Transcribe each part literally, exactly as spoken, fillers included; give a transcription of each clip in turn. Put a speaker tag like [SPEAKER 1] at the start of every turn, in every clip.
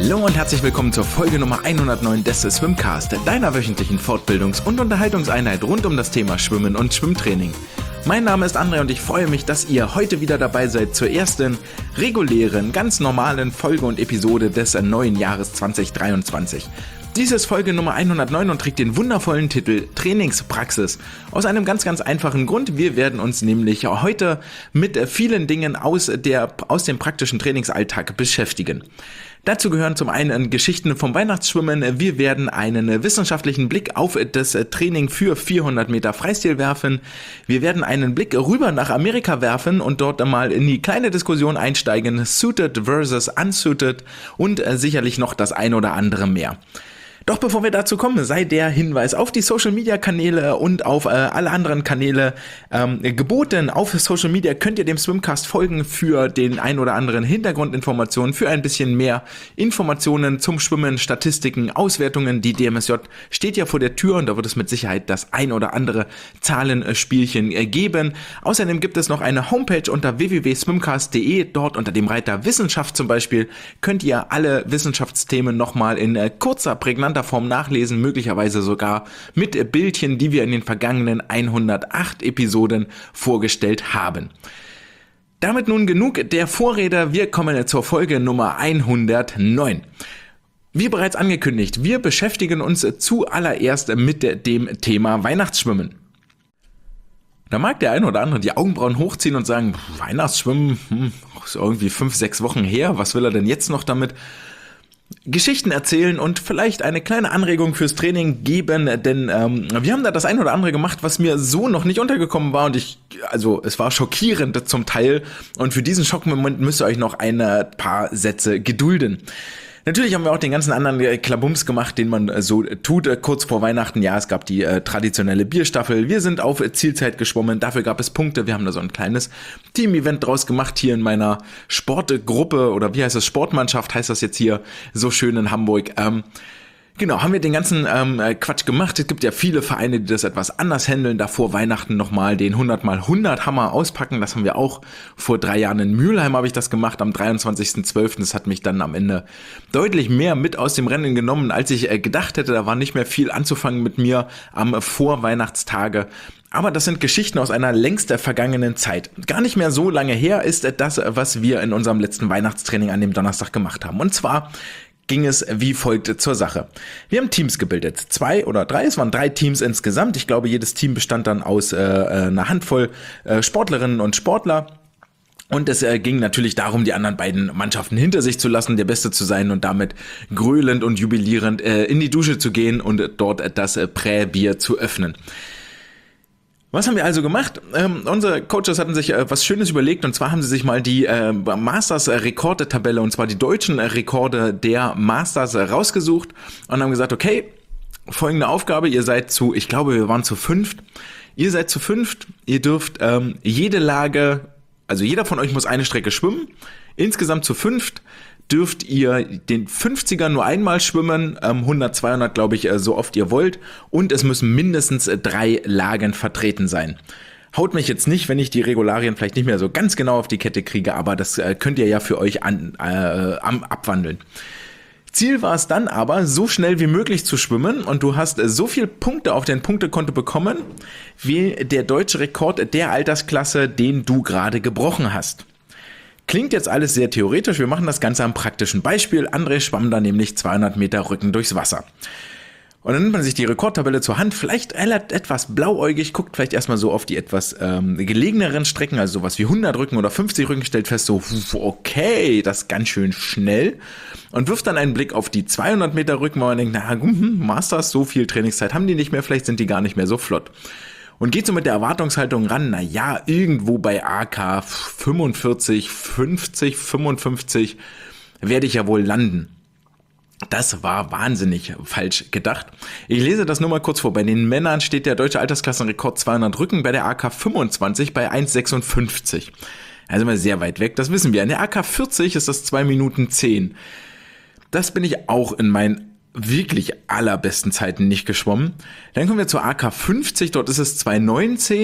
[SPEAKER 1] Hallo und herzlich willkommen zur Folge Nummer hundertneun des Swimcast, deiner wöchentlichen Fortbildungs- und Unterhaltungseinheit rund um das Thema Schwimmen und Schwimmtraining. Mein Name ist André und ich freue mich, dass ihr heute wieder dabei seid zur ersten regulären, ganz normalen Folge und Episode des neuen Jahres zwanzig dreiundzwanzig. Dies ist Folge Nummer hundertneun und trägt den wundervollen Titel Trainingspraxis. Aus einem ganz, ganz einfachen Grund. Wir werden uns nämlich heute mit vielen Dingen aus, der, aus dem praktischen Trainingsalltag beschäftigen. Dazu gehören zum einen Geschichten vom Weihnachtsschwimmen. Wir werden einen wissenschaftlichen Blick auf das Training für vierhundert Meter Freistil werfen. Wir werden einen Blick rüber nach Amerika werfen und dort mal in die kleine Diskussion einsteigen. Suited versus unsuited und sicherlich noch das ein oder andere mehr. Doch bevor wir dazu kommen, sei der Hinweis auf die Social-Media-Kanäle und auf äh, alle anderen Kanäle ähm, geboten. Auf Social Media könnt ihr dem Swimcast folgen für den ein oder anderen Hintergrundinformationen, für ein bisschen mehr Informationen zum Schwimmen, Statistiken, Auswertungen. Die D M S J steht ja vor der Tür und da wird es mit Sicherheit das ein oder andere Zahlenspielchen äh, geben. Außerdem gibt es noch eine Homepage unter w w w punkt swimcast punkt d e. Dort unter dem Reiter Wissenschaft zum Beispiel könnt ihr alle Wissenschaftsthemen nochmal in äh, kurzer, prägnanter Form nachlesen, möglicherweise sogar mit Bildchen, die wir in den vergangenen hundertacht Episoden vorgestellt haben. Damit nun genug der Vorrede, wir kommen zur Folge Nummer hundertneun. Wie bereits angekündigt, wir beschäftigen uns zuallererst mit dem Thema Weihnachtsschwimmen. Da mag der eine oder andere die Augenbrauen hochziehen und sagen, Weihnachtsschwimmen, hm, ist irgendwie fünf, sechs Wochen her, was will er denn jetzt noch damit? Geschichten erzählen und vielleicht eine kleine Anregung fürs Training geben, denn ähm, wir haben da das ein oder andere gemacht, was mir so noch nicht untergekommen war und ich, also es war schockierend zum Teil und für diesen Schockmoment müsst ihr euch noch ein paar Sätze gedulden. Natürlich haben wir auch den ganzen anderen Klabums gemacht, den man so tut, kurz vor Weihnachten. Ja, es gab die äh, traditionelle Bierstaffel. Wir sind auf Zielzeit geschwommen. Dafür gab es Punkte. Wir haben da so ein kleines Team-Event draus gemacht hier in meiner Sportgruppe oder wie heißt das? Sportmannschaft heißt das jetzt hier so schön in Hamburg. Ähm, Genau, haben wir den ganzen ähm, Quatsch gemacht. Es gibt ja viele Vereine, die das etwas anders handeln, da vor Weihnachten nochmal den hundert mal hundert Hammer auspacken. Das haben wir auch vor drei Jahren in Mülheim habe ich das gemacht, am dreiundzwanzigsten zwölften Das hat mich dann am Ende deutlich mehr mit aus dem Rennen genommen, als ich äh, gedacht hätte. Da war nicht mehr viel anzufangen mit mir am Vorweihnachtstage. Aber das sind Geschichten aus einer längst vergangenen Zeit. Gar nicht mehr so lange her ist das, was wir in unserem letzten Weihnachtstraining an dem Donnerstag gemacht haben. Und zwar ging es wie folgt zur Sache. Wir haben Teams gebildet, zwei oder drei, es waren drei Teams insgesamt. Ich glaube, jedes Team bestand dann aus äh, einer Handvoll äh, Sportlerinnen und Sportler. Und es äh, ging natürlich darum, die anderen beiden Mannschaften hinter sich zu lassen, der Beste zu sein und damit gröhlend und jubilierend äh, in die Dusche zu gehen und dort das äh, Prä-Bier zu öffnen. Was haben wir also gemacht? Ähm, unsere Coaches hatten sich äh, was Schönes überlegt und zwar haben sie sich mal die äh, Masters-Rekorde-Tabelle und zwar die deutschen äh, Rekorde der Masters äh, rausgesucht und haben gesagt, okay, folgende Aufgabe, ihr seid zu, ich glaube wir waren zu fünft, ihr seid zu fünft, ihr dürft ähm, jede Lage, also jeder von euch muss eine Strecke schwimmen, insgesamt zu fünft dürft ihr den fünfziger nur einmal schwimmen, ähm, hundert, zweihundert glaube ich, äh, so oft ihr wollt und es müssen mindestens äh, drei Lagen vertreten sein. Haut mich jetzt nicht, wenn ich die Regularien vielleicht nicht mehr so ganz genau auf die Kette kriege, aber das äh, könnt ihr ja für euch an, äh, am, abwandeln. Ziel war es dann aber, so schnell wie möglich zu schwimmen und du hast äh, so viel Punkte auf dein Punktekonto bekommen, wie der deutsche Rekord der Altersklasse, den du gerade gebrochen hast. Klingt jetzt alles sehr theoretisch, wir machen das Ganze am praktischen Beispiel. André schwamm da nämlich zweihundert Meter Rücken durchs Wasser. Und dann nimmt man sich die Rekordtabelle zur Hand, vielleicht etwas blauäugig, guckt vielleicht erstmal so auf die etwas ähm, gelegeneren Strecken, also sowas wie hundert Rücken oder fünfzig Rücken, stellt fest so, okay, das ist ganz schön schnell und wirft dann einen Blick auf die zweihundert Meter Rücken, wo man denkt, na, hm, Masters, so viel Trainingszeit haben die nicht mehr, vielleicht sind die gar nicht mehr so flott. Und geht so mit der Erwartungshaltung ran, na ja, irgendwo bei A K fünfundvierzig, fünfzig, fünfundfünfzig werde ich ja wohl landen. Das war wahnsinnig falsch gedacht. Ich lese das nur mal kurz vor. Bei den Männern steht der deutsche Altersklassenrekord zweihundert Rücken, bei der A K fünfundzwanzig bei eins sechsundfünfzig. Also mal sehr weit weg, das wissen wir. In der A K vierzig ist das zwei Minuten zehn. Das bin ich auch in meinen wirklich allerbesten Zeiten nicht geschwommen. Dann kommen wir zur A K fünfzig, dort ist es zwei neunzehn.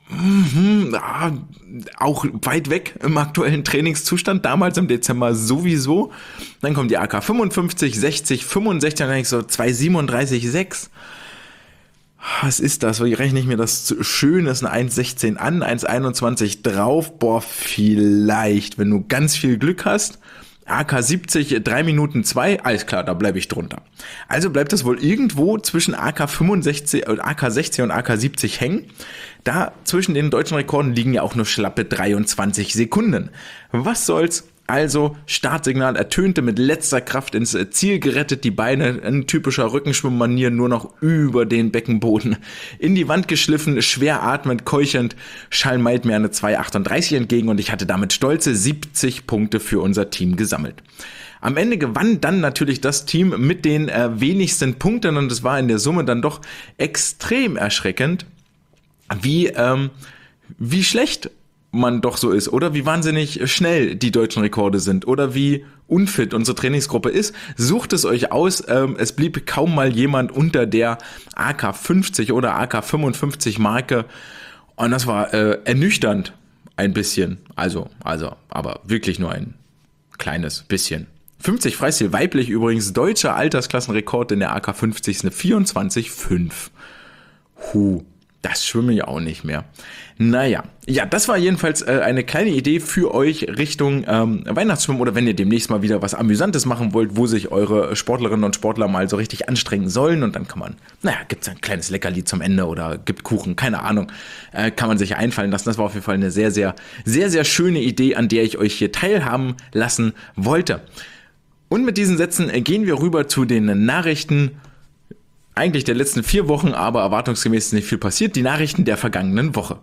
[SPEAKER 1] Mhm, ja, auch weit weg im aktuellen Trainingszustand, damals im Dezember sowieso. Dann kommt die A K fünfundfünfzig, sechzig, fünfundsechzig, dann denke ich so zwei siebenunddreißig Komma sechs. Was ist das? Wie rechne ich mir das schön? Das ist eine eins sechzehn an, eins einundzwanzig drauf. Boah, vielleicht, wenn du ganz viel Glück hast. A K siebzig, drei Minuten zwei, alles klar, da bleibe ich drunter. Also bleibt das wohl irgendwo zwischen A K fünfundsechzig, A K sechzig und A K siebzig hängen. Da zwischen den deutschen Rekorden liegen ja auch nur schlappe dreiundzwanzig Sekunden. Was soll's? Also Startsignal ertönte mit letzter Kraft ins Ziel gerettet, die Beine in typischer Rückenschwimmmanier nur noch über den Beckenboden in die Wand geschliffen, schwer atmend, keuchend, schallt mir eine zwei achtunddreißig entgegen und ich hatte damit stolze siebzig Punkte für unser Team gesammelt. Am Ende gewann dann natürlich das Team mit den äh, wenigsten Punkten und es war in der Summe dann doch extrem erschreckend, wie, ähm, wie schlecht man doch so ist oder wie wahnsinnig schnell die deutschen Rekorde sind oder wie unfit unsere Trainingsgruppe ist. Sucht es euch aus. Ähm, es blieb kaum mal jemand unter der A K fünfzig oder A K fünfundfünfzig Marke und das war äh, ernüchternd ein bisschen. Also, also, aber wirklich nur ein kleines bisschen. fünfzig Freistil weiblich übrigens, deutscher Altersklassenrekord in der A K fünfzig ist eine vierundzwanzig Komma fünf. Huh. Das schwimme ich auch nicht mehr. Naja, ja, das war jedenfalls äh, eine kleine Idee für euch Richtung ähm, Weihnachtsschwimmen oder wenn ihr demnächst mal wieder was Amüsantes machen wollt, wo sich eure Sportlerinnen und Sportler mal so richtig anstrengen sollen und dann kann man, naja, gibt's ein kleines Leckerli zum Ende oder gibt Kuchen, keine Ahnung, äh, kann man sich einfallen lassen. Das war auf jeden Fall eine sehr, sehr, sehr, sehr schöne Idee, an der ich euch hier teilhaben lassen wollte. Und mit diesen Sätzen äh, gehen wir rüber zu den Nachrichten eigentlich der letzten vier Wochen, aber erwartungsgemäß ist nicht viel passiert. Die Nachrichten der vergangenen Woche.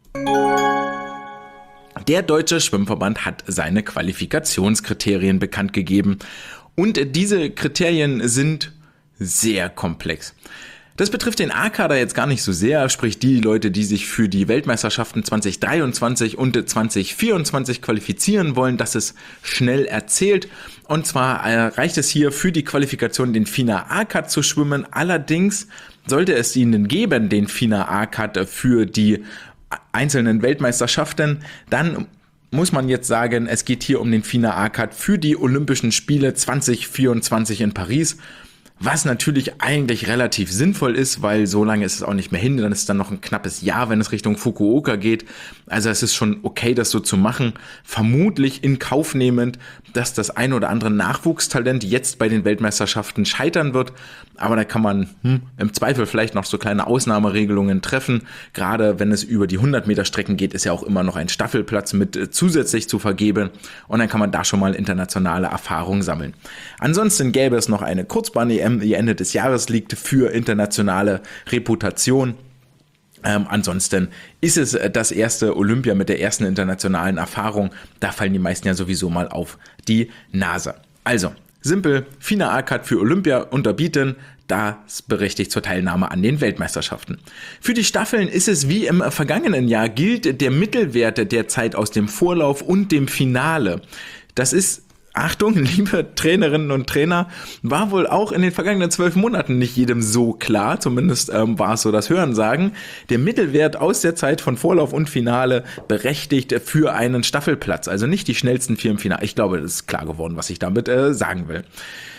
[SPEAKER 1] Der Deutsche Schwimmverband hat seine Qualifikationskriterien bekannt gegeben. Und diese Kriterien sind sehr komplex. Das betrifft den A-Kader jetzt gar nicht so sehr, sprich die Leute, die sich für die Weltmeisterschaften zwanzig dreiundzwanzig und zwanzig vierundzwanzig qualifizieren wollen. Das ist schnell erzählt. Und zwar reicht es hier für die Qualifikation, den FINA A-Cut zu schwimmen. Allerdings sollte es ihnen geben, den FINA A-Cut für die einzelnen Weltmeisterschaften, dann muss man jetzt sagen, es geht hier um den FINA A-Cut für die Olympischen Spiele zwanzig vierundzwanzig in Paris. Was natürlich eigentlich relativ sinnvoll ist, weil so lange ist es auch nicht mehr hin, dann ist es dann noch ein knappes Jahr, wenn es Richtung Fukuoka geht. Also es ist schon okay, das so zu machen. Vermutlich in Kauf nehmend, dass das ein oder andere Nachwuchstalent jetzt bei den Weltmeisterschaften scheitern wird. Aber da kann man hm, im Zweifel vielleicht noch so kleine Ausnahmeregelungen treffen. Gerade wenn es über die hundert Meter Strecken geht, ist ja auch immer noch ein Staffelplatz mit äh, zusätzlich zu vergeben. Und dann kann man da schon mal internationale Erfahrung sammeln. Ansonsten gäbe es noch eine Kurzbahn-E M, die Ende des Jahres liegt, für internationale Reputation. Ähm, ansonsten ist es das erste Olympia mit der ersten internationalen Erfahrung. Da fallen die meisten ja sowieso mal auf die Nase. Also, simpel, FINA A-Cut für Olympia unterbieten, das berechtigt zur Teilnahme an den Weltmeisterschaften. Für die Staffeln ist es wie im vergangenen Jahr, gilt der Mittelwert der Zeit aus dem Vorlauf und dem Finale. Das ist, Achtung, liebe Trainerinnen und Trainer, war wohl auch in den vergangenen zwölf Monaten nicht jedem so klar, zumindest ähm, war es so das Hörensagen. Der Mittelwert aus der Zeit von Vorlauf und Finale berechtigt für einen Staffelplatz, also nicht die schnellsten vier im Finale. Ich glaube, das ist klar geworden, was ich damit äh, sagen will.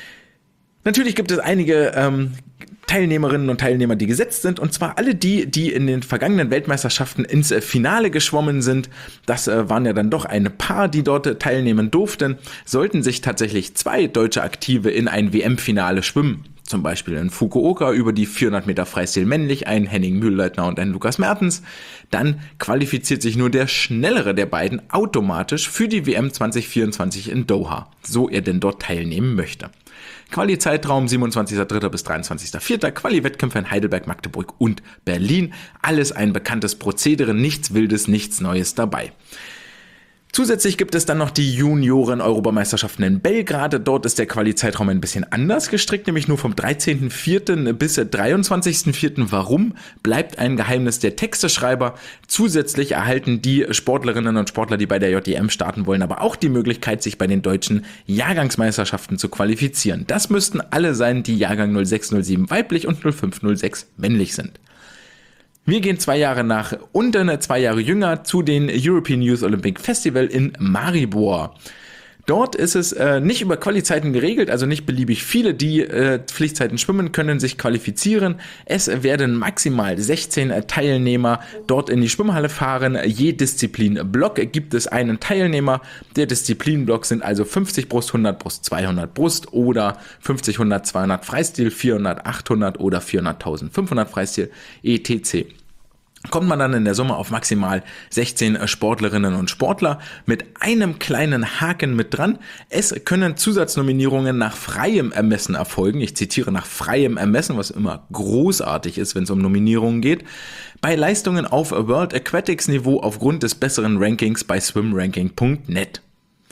[SPEAKER 1] Natürlich gibt es einige ähm, Teilnehmerinnen und Teilnehmer, die gesetzt sind, und zwar alle die, die in den vergangenen Weltmeisterschaften ins Finale geschwommen sind. Das äh, waren ja dann doch ein paar, die dort teilnehmen durften. Sollten sich tatsächlich zwei deutsche Aktive in ein W M-Finale schwimmen, zum Beispiel in Fukuoka über die vierhundert Meter Freistil männlich, ein Henning Mühlleitner und ein Lukas Mertens, dann qualifiziert sich nur der schnellere der beiden automatisch für die W M zwanzig vierundzwanzig in Doha, so er denn dort teilnehmen möchte. Quali-Zeitraum siebenundzwanzigster dritter bis dreiundzwanzigster vierter Quali-Wettkämpfe in Heidelberg, Magdeburg und Berlin. Alles ein bekanntes Prozedere, nichts Wildes, nichts Neues dabei. Zusätzlich gibt es dann noch die Junioren-Europameisterschaften in Belgrad. Dort ist der Quali-Zeitraum ein bisschen anders gestrickt, nämlich nur vom dreizehnten vierten bis dreiundzwanzigsten vierten Warum? Bleibt ein Geheimnis der Texteschreiber. Zusätzlich erhalten die Sportlerinnen und Sportler, die bei der J D M starten wollen, aber auch die Möglichkeit, sich bei den deutschen Jahrgangsmeisterschaften zu qualifizieren. Das müssten alle sein, die Jahrgang null sechs null sieben weiblich und null fünf null sechs männlich sind. Wir gehen zwei Jahre nach unten, zwei Jahre jünger, zu den European Youth Olympic Festival in Maribor. Dort ist es äh, nicht über Qualizeiten geregelt, also nicht beliebig viele, die äh, Pflichtzeiten schwimmen, können sich qualifizieren. Es werden maximal sechzehn Teilnehmer dort in die Schwimmhalle fahren. Je Disziplinblock gibt es einen Teilnehmer. Der Disziplinblock sind also fünfzig Brust, hundert Brust, zweihundert Brust oder fünfzig, hundert, zweihundert Freistil, vierhundert, achthundert oder vierhundert, eintausendfünfhundert Freistil, et cetera. Kommt man dann in der Summe auf maximal sechzehn Sportlerinnen und Sportler mit einem kleinen Haken mit dran. Es können Zusatznominierungen nach freiem Ermessen erfolgen. Ich zitiere nach freiem Ermessen, was immer großartig ist, wenn es um Nominierungen geht. Bei Leistungen auf World Aquatics Niveau aufgrund des besseren Rankings bei swimranking punkt net.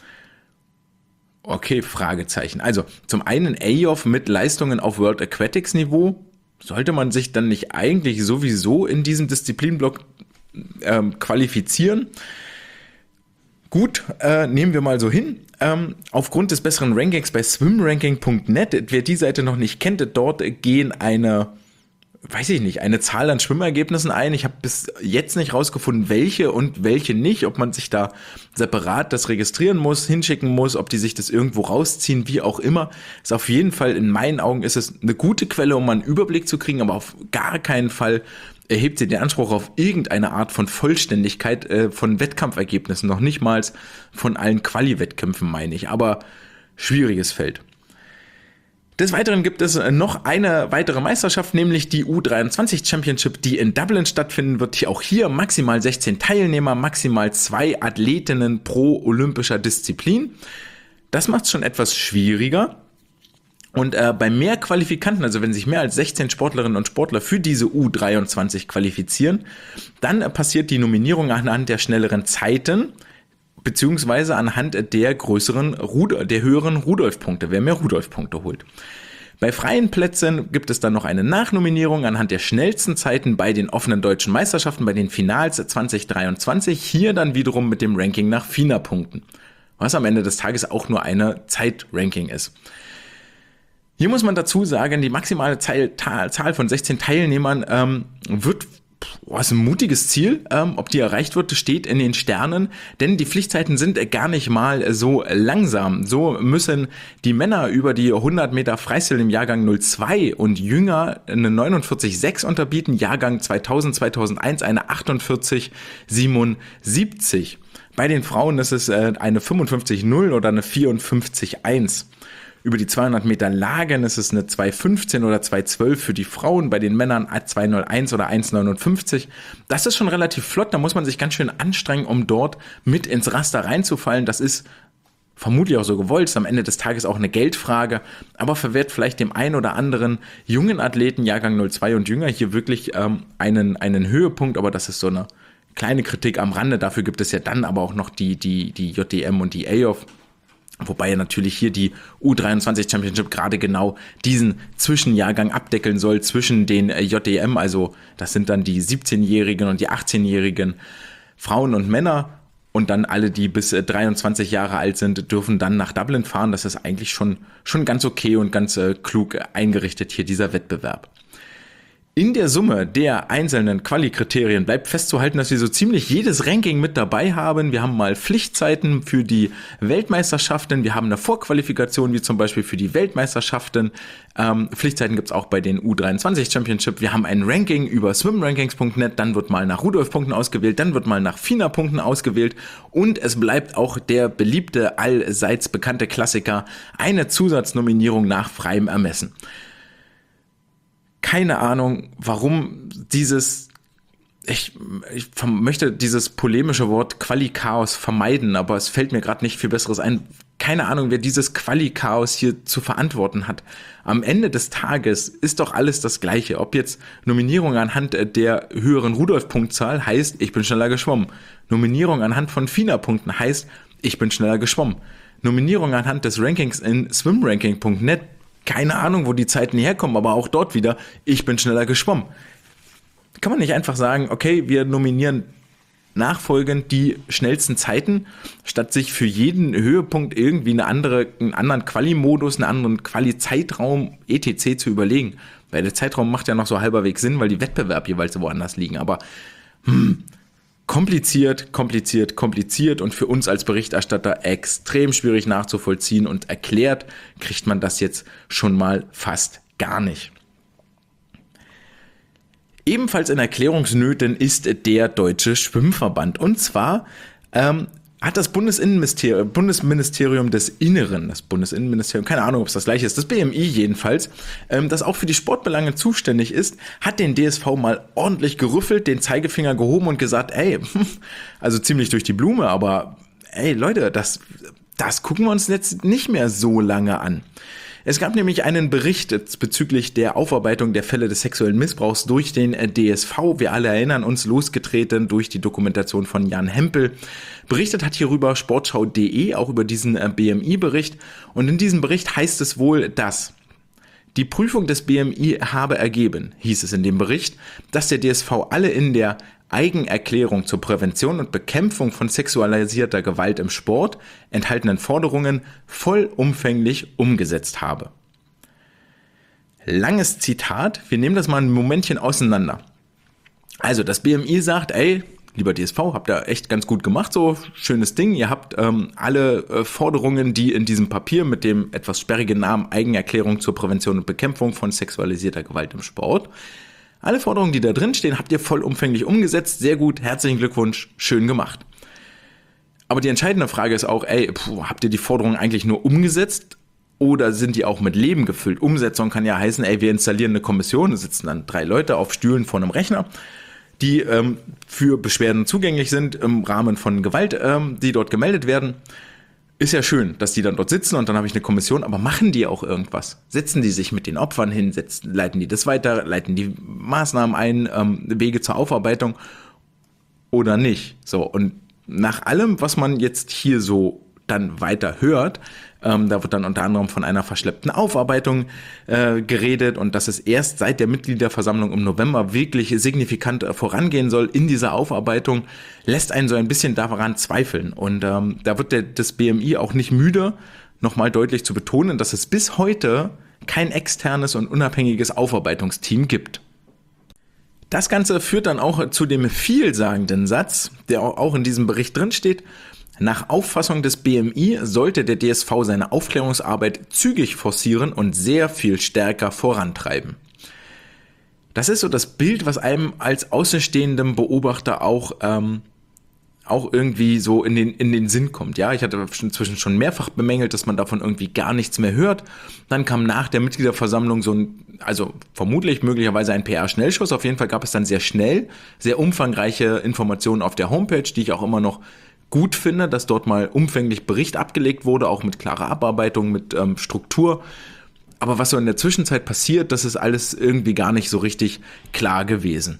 [SPEAKER 1] Okay, Fragezeichen. Also zum einen A O F mit Leistungen auf World Aquatics Niveau. Sollte man sich dann nicht eigentlich sowieso in diesem Disziplinblock ähm, qualifizieren? Gut, äh, nehmen wir mal so hin. Ähm, aufgrund des besseren Rankings bei swimranking punkt net, wer die Seite noch nicht kennt, dort gehen eine, weiß ich nicht, eine Zahl an Schwimmergebnissen ein. Ich habe bis jetzt nicht rausgefunden, welche und welche nicht, ob man sich da separat das registrieren muss, hinschicken muss, ob die sich das irgendwo rausziehen, wie auch immer. Ist auf jeden Fall, in meinen Augen ist es eine gute Quelle, um mal einen Überblick zu kriegen, aber auf gar keinen Fall erhebt sie den Anspruch auf irgendeine Art von Vollständigkeit äh, von Wettkampfergebnissen, noch nicht mal von allen Quali-Wettkämpfen, meine ich, aber schwieriges Feld. Des Weiteren gibt es noch eine weitere Meisterschaft, nämlich die U dreiundzwanzig Championship, die in Dublin stattfinden wird. Auch hier maximal sechzehn Teilnehmer, maximal zwei Athletinnen pro olympischer Disziplin. Das macht es schon etwas schwieriger. Und äh, bei mehr Qualifikanten, also wenn sich mehr als sechzehn Sportlerinnen und Sportler für diese U dreiundzwanzig qualifizieren, dann äh, passiert die Nominierung anhand der schnelleren Zeiten, beziehungsweise anhand der größeren, Ruder, der höheren Rudolf-Punkte, wer mehr Rudolf-Punkte holt. Bei freien Plätzen gibt es dann noch eine Nachnominierung anhand der schnellsten Zeiten bei den offenen deutschen Meisterschaften, bei den Finals zwanzig dreiundzwanzig, hier dann wiederum mit dem Ranking nach F I N A-Punkten, was am Ende des Tages auch nur eine Zeitranking ist. Hier muss man dazu sagen, die maximale Zahl von sechzehn Teilnehmern ähm, wird Boah, ist ein mutiges Ziel. Ähm, ob die erreicht wird, steht in den Sternen, denn die Pflichtzeiten sind gar nicht mal so langsam. So müssen die Männer über die hundert Meter Freistil im Jahrgang null zwei und jünger eine neunundvierzig Komma sechs unterbieten, Jahrgang zweitausend, zweitausendeins eine achtundvierzig Komma siebenundsiebzig. Bei den Frauen ist es äh, eine fünfundfünfzig Komma null oder eine vierundfünfzig Komma eins. Über die zweihundert Meter Lagen ist es eine zwei fünfzehn oder zwei zwölf für die Frauen, bei den Männern zwei null eins oder eins neunundfünfzig. Das ist schon relativ flott, da muss man sich ganz schön anstrengen, um dort mit ins Raster reinzufallen. Das ist vermutlich auch so gewollt, ist am Ende des Tages auch eine Geldfrage, aber verwehrt vielleicht dem einen oder anderen jungen Athleten, Jahrgang null zwei und jünger, hier wirklich ähm, einen, einen Höhepunkt, aber das ist so eine kleine Kritik am Rande. Dafür gibt es ja dann aber auch noch die, die, die J D M und die A O F. Wobei natürlich hier die U dreiundzwanzig Championship gerade genau diesen Zwischenjahrgang abdeckeln soll zwischen den J D M, also das sind dann die siebzehnjährigen und die achtzehnjährigen Frauen und Männer und dann alle, die bis dreiundzwanzig Jahre alt sind, dürfen dann nach Dublin fahren. Das ist eigentlich schon, schon ganz okay und ganz äh, klug eingerichtet hier dieser Wettbewerb. In der Summe der einzelnen Quali-Kriterien bleibt festzuhalten, dass wir so ziemlich jedes Ranking mit dabei haben. Wir haben mal Pflichtzeiten für die Weltmeisterschaften, wir haben eine Vorqualifikation, wie zum Beispiel für die Weltmeisterschaften. Ähm, Pflichtzeiten gibt es auch bei den U dreiundzwanzig Championship. Wir haben ein Ranking über swimrankings punkt net, dann wird mal nach Rudolf-Punkten ausgewählt, dann wird mal nach F I N A-Punkten ausgewählt und es bleibt auch der beliebte, allseits bekannte Klassiker, eine Zusatznominierung nach freiem Ermessen. Keine Ahnung, warum dieses, ich, ich möchte dieses polemische Wort Quali-Chaos vermeiden, aber es fällt mir gerade nicht viel Besseres ein. Keine Ahnung, wer dieses Quali-Chaos hier zu verantworten hat. Am Ende des Tages ist doch alles das Gleiche. Ob jetzt Nominierung anhand der höheren Rudolf-Punktzahl heißt, ich bin schneller geschwommen. Nominierung anhand von F I N A-Punkten heißt, ich bin schneller geschwommen. Nominierung anhand des Rankings in swimranking punkt net, keine Ahnung, wo die Zeiten herkommen, aber auch dort wieder, ich bin schneller geschwommen. Kann man nicht einfach sagen, okay, wir nominieren nachfolgend die schnellsten Zeiten, statt sich für jeden Höhepunkt irgendwie eine andere, einen anderen Quali-Modus, einen anderen Quali-Zeitraum, et cetera zu überlegen. Weil der Zeitraum macht ja noch so halberwegs Sinn, weil die Wettbewerbe jeweils woanders liegen. Aber hm, kompliziert, kompliziert, kompliziert und für uns als Berichterstatter extrem schwierig nachzuvollziehen und erklärt kriegt man das jetzt schon mal fast gar nicht. Ebenfalls in Erklärungsnöten ist der Deutsche Schwimmverband. Und zwar ähm, hat das Bundesinnenministerium, Bundesministerium des Inneren, das Bundesinnenministerium, keine Ahnung, ob es das gleiche ist, das B M I jedenfalls, ähm, das auch für die Sportbelange zuständig ist, hat den D S V mal ordentlich gerüffelt, den Zeigefinger gehoben und gesagt, ey, also ziemlich durch die Blume, aber ey Leute, das, das gucken wir uns jetzt nicht mehr so lange an. Es gab nämlich einen Bericht bezüglich der Aufarbeitung der Fälle des sexuellen Missbrauchs durch den D S V. Wir alle erinnern uns, losgetreten durch die Dokumentation von Jan Hempel. Berichtet hat hierüber Sportschau punkt de, auch über diesen B M I-Bericht. Und in diesem Bericht heißt es wohl, dass die Prüfung des B M I habe ergeben, hieß es in dem Bericht, dass der D S V alle in der Eigenerklärung zur Prävention und Bekämpfung von sexualisierter Gewalt im Sport enthaltenen Forderungen vollumfänglich umgesetzt habe. Langes Zitat, wir nehmen das mal ein Momentchen auseinander. Also das B M I sagt, ey, lieber D S V, habt ihr echt ganz gut gemacht, so schönes Ding. Ihr habt ähm, alle äh, Forderungen, die in diesem Papier mit dem etwas sperrigen Namen Eigenerklärung zur Prävention und Bekämpfung von sexualisierter Gewalt im Sport, alle Forderungen, die da drin stehen, habt ihr vollumfänglich umgesetzt. Sehr gut, herzlichen Glückwunsch, schön gemacht. Aber die entscheidende Frage ist auch, ey, puh, habt ihr die Forderungen eigentlich nur umgesetzt oder sind die auch mit Leben gefüllt? Umsetzung kann ja heißen, ey, wir installieren eine Kommission, da sitzen dann drei Leute auf Stühlen vor einem Rechner, die ähm, für Beschwerden zugänglich sind im Rahmen von Gewalt, ähm, die dort gemeldet werden. Ist ja schön, dass die dann dort sitzen und dann habe ich eine Kommission, aber machen die auch irgendwas? Setzen die sich mit den Opfern hin, setzen, leiten die das weiter, leiten die Maßnahmen ein, ähm, Wege zur Aufarbeitung oder nicht? So, und nach allem, was man jetzt hier so dann weiter hört, ähm, da wird dann unter anderem von einer verschleppten Aufarbeitung äh, geredet und dass es erst seit der Mitgliederversammlung im November wirklich signifikant äh, vorangehen soll in dieser Aufarbeitung, lässt einen so ein bisschen daran zweifeln. Und ähm, da wird der, das B M I auch nicht müde, nochmal deutlich zu betonen, dass es bis heute kein externes und unabhängiges Aufarbeitungsteam gibt. Das Ganze führt dann auch zu dem vielsagenden Satz, der auch in diesem Bericht drin steht: Nach Auffassung des B M I sollte der D S V seine Aufklärungsarbeit zügig forcieren und sehr viel stärker vorantreiben. Das ist so das Bild, was einem als außenstehendem Beobachter auch, ähm, auch irgendwie so in den, in den Sinn kommt. Ja, ich hatte inzwischen schon mehrfach bemängelt, dass man davon irgendwie gar nichts mehr hört. Dann kam nach der Mitgliederversammlung so ein, also vermutlich möglicherweise ein P R-Schnellschuss. Auf jeden Fall gab es dann sehr schnell sehr umfangreiche Informationen auf der Homepage, die ich auch immer noch gut finde, dass dort mal umfänglich Bericht abgelegt wurde, auch mit klarer Abarbeitung, mit ähm, Struktur. Aber was so in der Zwischenzeit passiert, das ist alles irgendwie gar nicht so richtig klar gewesen.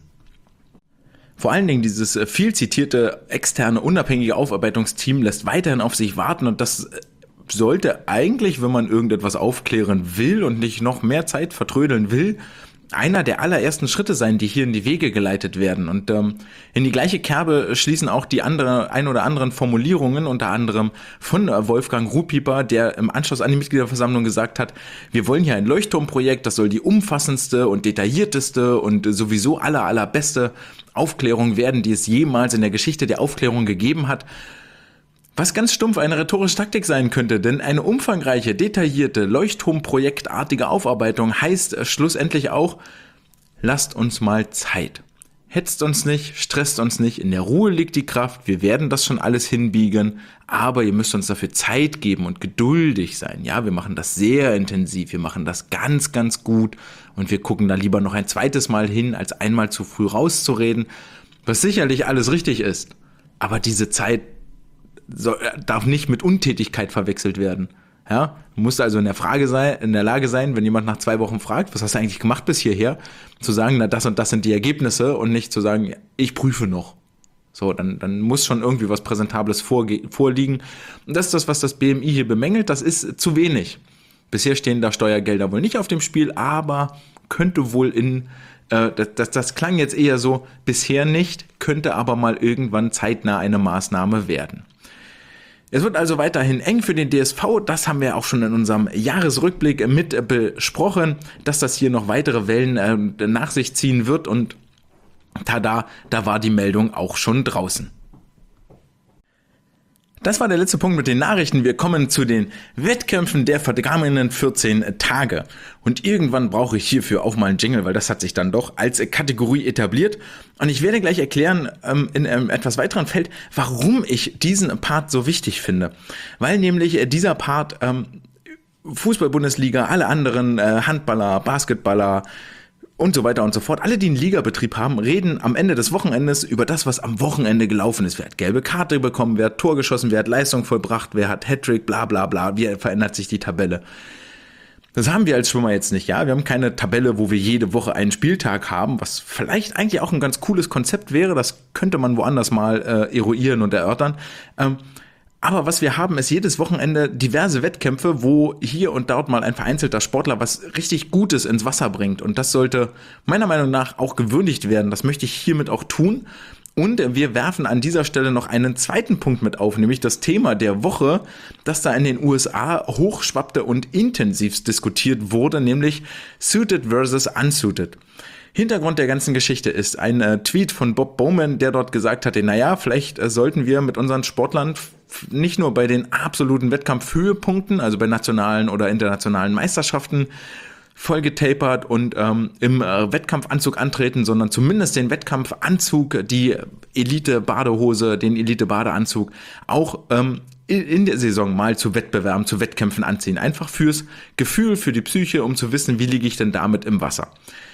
[SPEAKER 1] Vor allen Dingen dieses äh, viel zitierte externe unabhängige Aufarbeitungsteam lässt weiterhin auf sich warten und das äh, sollte eigentlich, wenn man irgendetwas aufklären will und nicht noch mehr Zeit vertrödeln will, einer der allerersten Schritte sein, die hier in die Wege geleitet werden. Und ähm, in die gleiche Kerbe schließen auch die andere, ein oder anderen Formulierungen, unter anderem von Wolfgang Ruhpieper, der im Anschluss an die Mitgliederversammlung gesagt hat, wir wollen hier ein Leuchtturmprojekt, das soll die umfassendste und detaillierteste und sowieso aller, allerbeste Aufklärung werden, die es jemals in der Geschichte der Aufklärung gegeben hat. Was ganz stumpf eine rhetorische Taktik sein könnte, denn eine umfangreiche, detaillierte, Leuchtturmprojektartige Aufarbeitung heißt schlussendlich auch, lasst uns mal Zeit. Hetzt uns nicht, stresst uns nicht, in der Ruhe liegt die Kraft, wir werden das schon alles hinbiegen, aber ihr müsst uns dafür Zeit geben und geduldig sein. Ja, wir machen das sehr intensiv, wir machen das ganz, ganz gut und wir gucken da lieber noch ein zweites Mal hin, als einmal zu früh rauszureden, was sicherlich alles richtig ist. Aber diese Zeit soll, darf nicht mit Untätigkeit verwechselt werden. Ja, du musst also in der Frage sein, in der Lage sein, wenn jemand nach zwei Wochen fragt, was hast du eigentlich gemacht bis hierher, zu sagen, na das und das sind die Ergebnisse und nicht zu sagen, ich prüfe noch. So, dann, dann muss schon irgendwie was Präsentables vorge- vorliegen. Und das ist das, was das B M I hier bemängelt, das ist zu wenig. Bisher stehen da Steuergelder wohl nicht auf dem Spiel, aber könnte wohl in, äh, das, das, das klang jetzt eher so, bisher nicht, könnte aber mal irgendwann zeitnah eine Maßnahme werden. Es wird also weiterhin eng für den D S V, das haben wir auch schon in unserem Jahresrückblick mit besprochen, dass das hier noch weitere Wellen äh, nach sich ziehen wird und tada, da war die Meldung auch schon draußen. Das war der letzte Punkt mit den Nachrichten. Wir kommen zu den Wettkämpfen der vergangenen vierzehn Tage. Und irgendwann brauche ich hierfür auch mal einen Jingle, weil das hat sich dann doch als Kategorie etabliert. Und ich werde gleich erklären, ähm, in einem etwas weiteren Feld, warum ich diesen Part so wichtig finde. Weil nämlich dieser Part ähm, Fußball-Bundesliga, alle anderen äh, Handballer, Basketballer, und so weiter und so fort. Alle, die einen Ligabetrieb haben, reden am Ende des Wochenendes über das, was am Wochenende gelaufen ist. Wer hat gelbe Karte bekommen, wer hat Tor geschossen, wer hat Leistung vollbracht, wer hat Hattrick, bla bla bla, wie verändert sich die Tabelle. Das haben wir als Schwimmer jetzt nicht, ja. Wir haben keine Tabelle, wo wir jede Woche einen Spieltag haben, was vielleicht eigentlich auch ein ganz cooles Konzept wäre. Das könnte man woanders mal äh, eruieren und erörtern. Ähm, Aber was wir haben, ist jedes Wochenende diverse Wettkämpfe, wo hier und dort mal ein vereinzelter Sportler was richtig Gutes ins Wasser bringt. Und das sollte meiner Meinung nach auch gewürdigt werden. Das möchte ich hiermit auch tun. Und wir werfen an dieser Stelle noch einen zweiten Punkt mit auf, nämlich das Thema der Woche, das da in den U S A hochschwappte und intensivst diskutiert wurde, nämlich Suited versus Unsuited. Hintergrund der ganzen Geschichte ist ein äh, Tweet von Bob Bowman, der dort gesagt hatte, naja, vielleicht äh, sollten wir mit unseren Sportlern f- nicht nur bei den absoluten Wettkampfhöhepunkten, also bei nationalen oder internationalen Meisterschaften, voll getapert und ähm, im äh, Wettkampfanzug antreten, sondern zumindest den Wettkampfanzug, die Elite-Badehose, den Elite-Badeanzug auch ähm, in der Saison mal zu Wettbewerben, zu Wettkämpfen anziehen. Einfach fürs Gefühl, für die Psyche, um zu wissen, wie liege ich denn damit im Wasser.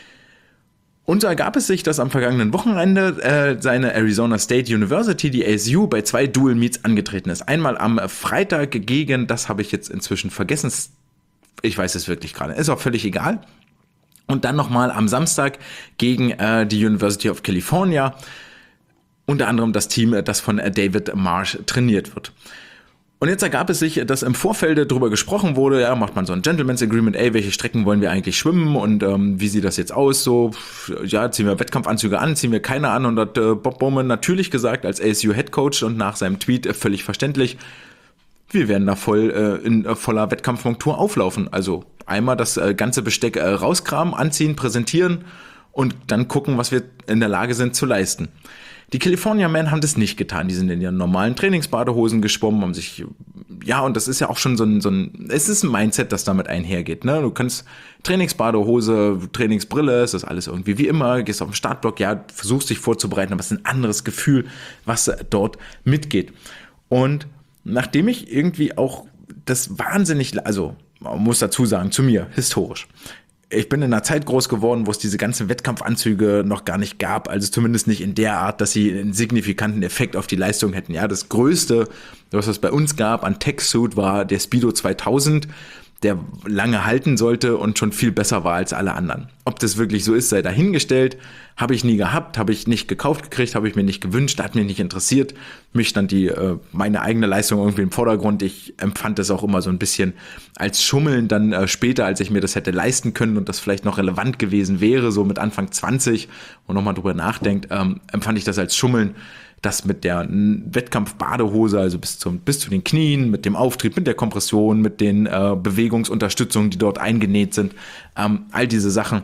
[SPEAKER 1] Und so ergab es sich, dass am vergangenen Wochenende äh, seine Arizona State University, die A S U, bei zwei Dual Meets angetreten ist. Einmal am Freitag gegen, das habe ich jetzt inzwischen vergessen, ich weiß es wirklich gerade, ist auch völlig egal. Und dann nochmal am Samstag gegen äh, die University of California, unter anderem das Team, das von äh, David Marsh trainiert wird. Und jetzt ergab es sich, dass im Vorfeld darüber gesprochen wurde, ja, macht man so ein Gentleman's Agreement, ey, welche Strecken wollen wir eigentlich schwimmen und ähm, wie sieht das jetzt aus, so, ja, ziehen wir Wettkampfanzüge an, ziehen wir keine an und hat äh, Bob Bowman natürlich gesagt, als A S U Head Coach und nach seinem Tweet äh, völlig verständlich, wir werden da voll äh, in äh, voller Wettkampfmontur auflaufen, also einmal das äh, ganze Besteck äh, rauskramen, anziehen, präsentieren und dann gucken, was wir in der Lage sind zu leisten. Die California Men haben das nicht getan. Die sind in ihren normalen Trainingsbadehosen geschwommen, haben sich, ja, und das ist ja auch schon so ein, so ein, es ist ein Mindset, das damit einhergeht, ne? Du kannst Trainingsbadehose, Trainingsbrille, es ist alles irgendwie wie immer, gehst auf den Startblock, ja, versuchst dich vorzubereiten, aber es ist ein anderes Gefühl, was dort mitgeht. Und nachdem ich irgendwie auch das wahnsinnig, also, man muss dazu sagen, zu mir, historisch. Ich bin in einer Zeit groß geworden, wo es diese ganzen Wettkampfanzüge noch gar nicht gab, also zumindest nicht in der Art, dass sie einen signifikanten Effekt auf die Leistung hätten. Ja, das Größte, was es bei uns gab an Tech-Suit, war der Speedo zweitausend, der lange halten sollte und schon viel besser war als alle anderen. Ob das wirklich so ist, sei dahingestellt. Habe ich nie gehabt, habe ich nicht gekauft gekriegt, habe ich mir nicht gewünscht, hat mich nicht interessiert. Mich stand die äh, meine eigene Leistung irgendwie im Vordergrund. Ich empfand das auch immer so ein bisschen als Schummeln dann äh, später, als ich mir das hätte leisten können und das vielleicht noch relevant gewesen wäre, so mit Anfang zwanzig und nochmal drüber nachdenkt, ähm, empfand ich das als Schummeln. Das mit der Wettkampfbadehose, also bis zum bis zu den Knien, mit dem Auftrieb, mit der Kompression, mit den äh, Bewegungsunterstützungen, die dort eingenäht sind, ähm, all diese Sachen,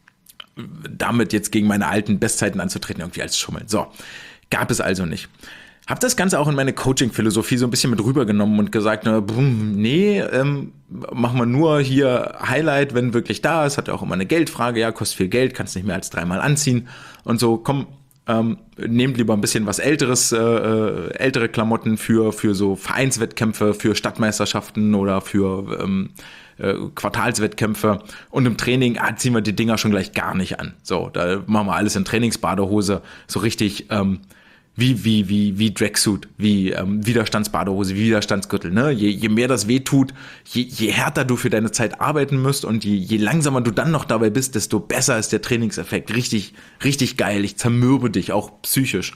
[SPEAKER 1] damit jetzt gegen meine alten Bestzeiten anzutreten, irgendwie als Schummeln. So, gab es also nicht. Hab das Ganze auch in meine Coaching-Philosophie so ein bisschen mit rübergenommen und gesagt, na, nee, ähm, machen wir nur hier Highlight, wenn wirklich da ist. Hat ja auch immer eine Geldfrage, ja, kostet viel Geld, kannst nicht mehr als dreimal anziehen und so, komm, Ähm, nehmt lieber ein bisschen was Älteres, äh, ältere Klamotten für, für so Vereinswettkämpfe, für Stadtmeisterschaften oder für ähm, äh, Quartalswettkämpfe. Und im Training ah, ziehen wir die Dinger schon gleich gar nicht an. So, da machen wir alles in Trainingsbadehose, so richtig ähm, wie, wie, wie, wie Dragsuit, wie ähm, Widerstandsbadehose, wie Widerstandsgürtel. Ne? Je, je mehr das weh tut, je, je härter du für deine Zeit arbeiten musst und je, je langsamer du dann noch dabei bist, desto besser ist der Trainingseffekt. Richtig, richtig geil. Ich zermürbe dich, auch psychisch.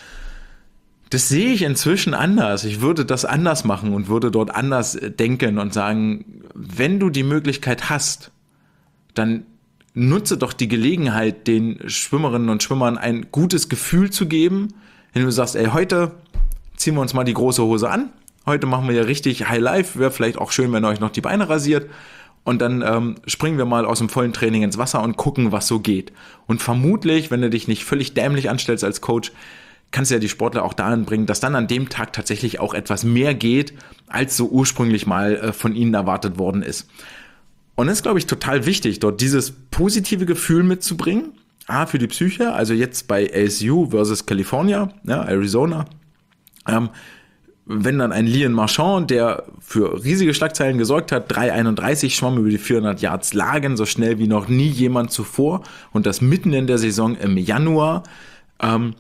[SPEAKER 1] Das sehe ich inzwischen anders. Ich würde das anders machen und würde dort anders denken und sagen, wenn du die Möglichkeit hast, dann nutze doch die Gelegenheit, den Schwimmerinnen und Schwimmern ein gutes Gefühl zu geben. Wenn du sagst, ey, heute ziehen wir uns mal die große Hose an heute machen wir ja richtig High Life, wäre vielleicht auch schön, wenn ihr euch noch die Beine rasiert. Und dann ähm, springen wir mal aus dem vollen Training ins Wasser und gucken, was so geht. Und vermutlich, wenn du dich nicht völlig dämlich anstellst als Coach, kannst du ja die Sportler auch dahin bringen, dass dann an dem Tag tatsächlich auch etwas mehr geht, als so ursprünglich mal äh, von ihnen erwartet worden ist. Und es ist, glaube ich, total wichtig, dort dieses positive Gefühl mitzubringen. A, für die Psyche, also jetzt bei A S U versus California, ja, Arizona. Ähm, wenn dann ein Lian Marchand, der für riesige Schlagzeilen gesorgt hat, drei einunddreißig schwamm über die vierhundert Yards Lagen, so schnell wie noch nie jemand zuvor und das mitten in der Saison im Januar, ähm,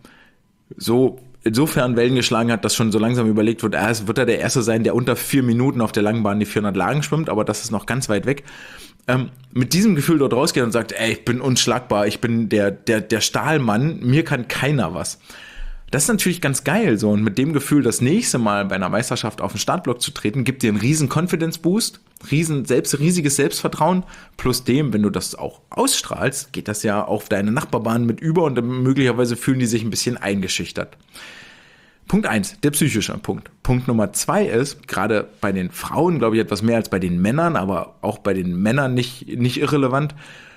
[SPEAKER 1] so insofern Wellen geschlagen hat, dass schon so langsam überlegt wird, er wird er der Erste sein, der unter vier Minuten auf der Langbahn die vierhundert Lagen schwimmt, aber das ist noch ganz weit weg. Ähm, mit diesem Gefühl dort rausgeht und sagt, ey, ich bin unschlagbar, ich bin der, der, der Stahlmann, mir kann keiner was. Das ist natürlich ganz geil, so, und mit dem Gefühl, das nächste Mal bei einer Meisterschaft auf den Startblock zu treten, gibt dir einen riesen Confidence-Boost, riesen selbst, riesiges Selbstvertrauen, plus dem, wenn du das auch ausstrahlst, geht das ja auf deine Nachbarbahn mit über und dann möglicherweise fühlen die sich ein bisschen eingeschüchtert. Punkt eins, der psychische Punkt. Punkt Nummer zwei ist, gerade bei den Frauen, glaube ich, etwas mehr als bei den Männern, aber auch bei den Männern nicht, nicht irrelevant,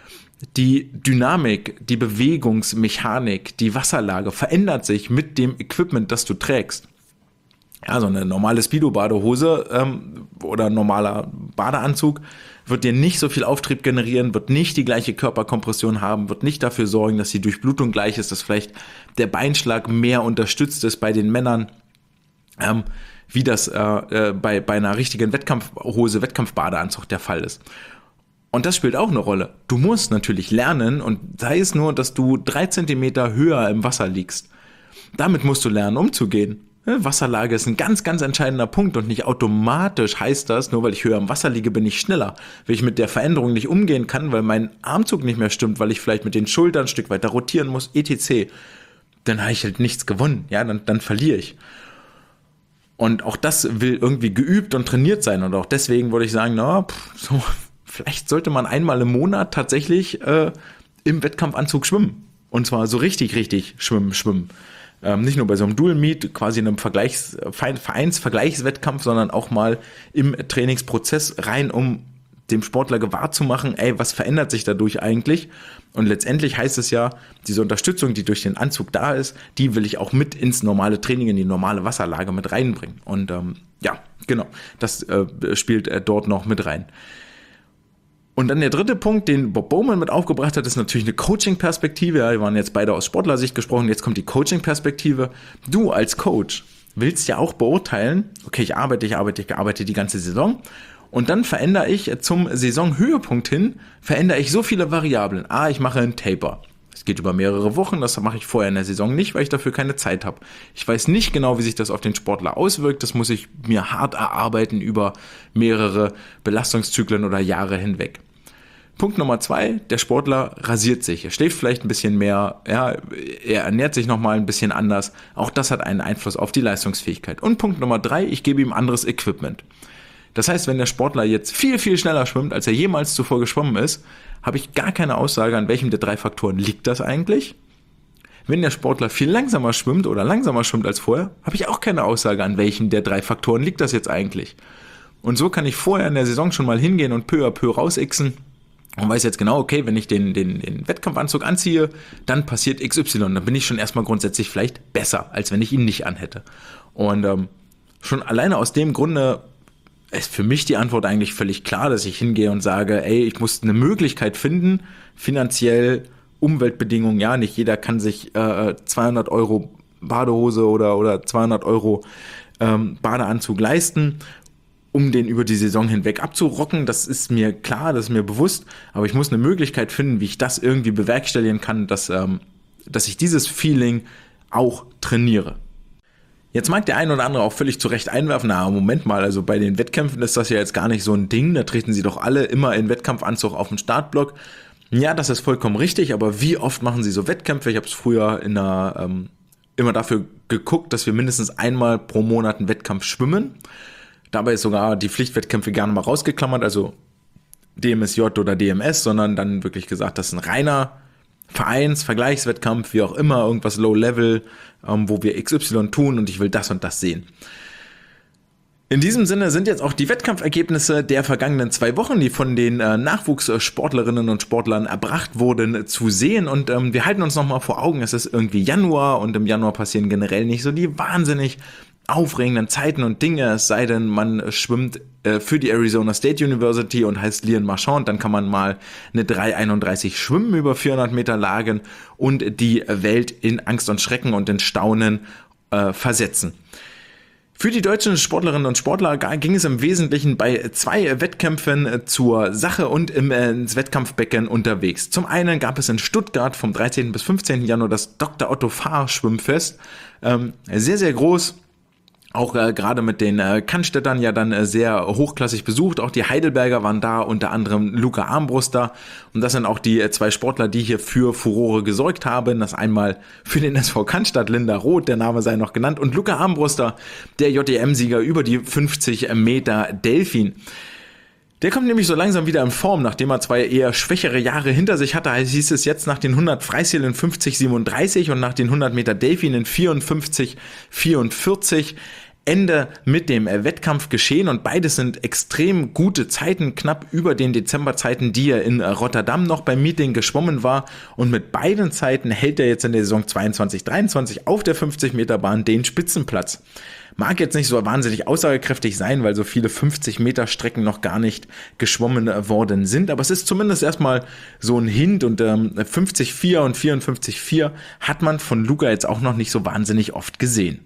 [SPEAKER 1] die Dynamik, die Bewegungsmechanik, die Wasserlage verändert sich mit dem Equipment, das du trägst. Ja, so eine normale Speedo-Badehose ähm, oder ein normaler Badeanzug wird dir nicht so viel Auftrieb generieren, wird nicht die gleiche Körperkompression haben, wird nicht dafür sorgen, dass die Durchblutung gleich ist, dass vielleicht der Beinschlag mehr unterstützt ist bei den Männern, ähm, wie das äh, äh, bei, bei einer richtigen Wettkampfhose, Wettkampfbadeanzug der Fall ist. Und das spielt auch eine Rolle. Du musst natürlich lernen, und sei es nur, dass du drei Zentimeter höher im Wasser liegst. Damit musst du lernen, umzugehen. Wasserlage ist ein ganz, ganz entscheidender Punkt und nicht automatisch heißt das, nur weil ich höher im Wasser liege, bin ich schneller. Wenn ich mit der Veränderung nicht umgehen kann, weil mein Armzug nicht mehr stimmt, weil ich vielleicht mit den Schultern ein Stück weiter rotieren muss, et cetera, dann habe ich halt nichts gewonnen. Ja, dann, dann verliere ich. Und auch das will irgendwie geübt und trainiert sein. Und auch deswegen würde ich sagen, na, pff, so... Vielleicht sollte man einmal im Monat tatsächlich äh, im Wettkampfanzug schwimmen. Und zwar so richtig, richtig schwimmen, schwimmen. Ähm, nicht nur bei so einem Dual Meet, quasi einem Vergleichs-, Vereinsvergleichswettkampf, sondern auch mal im Trainingsprozess rein, um dem Sportler gewahr zu machen, ey, was verändert sich dadurch eigentlich? Und letztendlich heißt es ja, diese Unterstützung, die durch den Anzug da ist, die will ich auch mit ins normale Training, in die normale Wasserlage mit reinbringen. Und ähm, ja, genau, das äh, spielt äh, dort noch mit rein. Und dann der dritte Punkt, den Bob Bowman mit aufgebracht hat, ist natürlich eine Coaching-Perspektive. Ja, wir waren jetzt beide aus Sportlersicht gesprochen, jetzt kommt die Coaching-Perspektive. Du als Coach willst ja auch beurteilen, okay, ich arbeite, ich arbeite, ich arbeite die ganze Saison und dann verändere ich zum Saisonhöhepunkt hin, verändere ich so viele Variablen. A, ich mache einen Taper. Es geht über mehrere Wochen, das mache ich vorher in der Saison nicht, weil ich dafür keine Zeit habe. Ich weiß nicht genau, wie sich das auf den Sportler auswirkt. Das muss ich mir hart erarbeiten über mehrere Belastungszyklen oder Jahre hinweg. Punkt Nummer zwei, der Sportler rasiert sich. Er schläft vielleicht ein bisschen mehr, ja, er ernährt sich nochmal ein bisschen anders. Auch das hat einen Einfluss auf die Leistungsfähigkeit. Und Punkt Nummer drei, ich gebe ihm anderes Equipment. Das heißt, wenn der Sportler jetzt viel, viel schneller schwimmt, als er jemals zuvor geschwommen ist, habe ich gar keine Aussage, an welchem der drei Faktoren liegt das eigentlich. Wenn der Sportler viel langsamer schwimmt oder langsamer schwimmt als vorher, habe ich auch keine Aussage, an welchen der drei Faktoren liegt das jetzt eigentlich. Und so kann ich vorher in der Saison schon mal hingehen und peu à peu rausixen und weiß jetzt genau, okay, wenn ich den, den, den Wettkampfanzug anziehe, dann passiert X Y. Dann bin ich schon erstmal grundsätzlich vielleicht besser, als wenn ich ihn nicht anhätte. Und ähm, schon alleine aus dem Grunde ist für mich die Antwort eigentlich völlig klar, dass ich hingehe und sage, ey, ich muss eine Möglichkeit finden, finanziell, Umweltbedingungen, ja, nicht jeder kann sich äh, zweihundert Euro Badehose oder, oder zweihundert Euro ähm, Badeanzug leisten, um den über die Saison hinweg abzurocken. Das ist mir klar, das ist mir bewusst, aber ich muss eine Möglichkeit finden, wie ich das irgendwie bewerkstelligen kann, dass, ähm, dass ich dieses Feeling auch trainiere. Jetzt mag der ein oder andere auch völlig zu Recht einwerfen, na Moment mal, also bei den Wettkämpfen ist das ja jetzt gar nicht so ein Ding, da treten sie doch alle immer in Wettkampfanzug auf den Startblock. Ja, das ist vollkommen richtig, aber wie oft machen sie so Wettkämpfe? Ich habe es früher in einer, ähm, immer dafür geguckt, dass wir mindestens einmal pro Monat einen Wettkampf schwimmen. Dabei ist sogar die Pflichtwettkämpfe gerne mal rausgeklammert, also D M S J oder D M S, sondern dann wirklich gesagt, das ist ein reiner Vereins-, Vergleichswettkampf, wie auch immer, irgendwas Low-Level, ähm, wo wir X Y tun und ich will das und das sehen. In diesem Sinne sind jetzt auch die Wettkampfergebnisse der vergangenen zwei Wochen, die von den äh, Nachwuchssportlerinnen und Sportlern erbracht wurden, zu sehen. Und ähm, wir halten uns nochmal vor Augen, es ist irgendwie Januar und im Januar passieren generell nicht so die wahnsinnig aufregenden Zeiten und Dinge, es sei denn, man schwimmt äh, für die Arizona State University und heißt Lian Marchand, dann kann man mal eine drei einunddreißig schwimmen über vierhundert Meter Lagen und die Welt in Angst und Schrecken und in Staunen äh, versetzen. Für die deutschen Sportlerinnen und Sportler ging es im Wesentlichen bei zwei Wettkämpfen zur Sache und im, äh, ins Wettkampfbecken unterwegs. Zum einen gab es in Stuttgart vom dreizehnten bis fünfzehnten Januar das Doktor Otto Fahr Schwimmfest. Ähm, sehr, sehr groß. Auch äh, gerade mit den äh, Cannstättern ja dann äh, sehr hochklassig besucht. Auch die Heidelberger waren da, unter anderem Luca Armbruster. Und das sind auch die äh, zwei Sportler, die hier für Furore gesorgt haben. Das einmal für den S V Cannstatt, Linda Roth, der Name sei noch genannt. Und Luca Armbruster, der J D M-Sieger über die fünfzig Meter Delfin. Der kommt nämlich so langsam wieder in Form, nachdem er zwei eher schwächere Jahre hinter sich hatte. Also hieß es jetzt nach den hundert Freistil in fünfzig siebenunddreißig und nach den hundert Meter Delfin in vierundfünfzig vierundvierzig. Ende mit dem Wettkampf geschehen und beides sind extrem gute Zeiten, knapp über den Dezemberzeiten, die er in Rotterdam noch beim Meeting geschwommen war, und mit beiden Zeiten hält er jetzt in der Saison zweiundzwanzig dreiundzwanzig auf der fünfzig Meter Bahn den Spitzenplatz. Mag jetzt nicht so wahnsinnig aussagekräftig sein, weil so viele fünfzig Meter Strecken noch gar nicht geschwommen worden sind, aber es ist zumindest erstmal so ein Hint, und ähm, fünfzig vier und vierundfünfzig vier hat man von Luca jetzt auch noch nicht so wahnsinnig oft gesehen.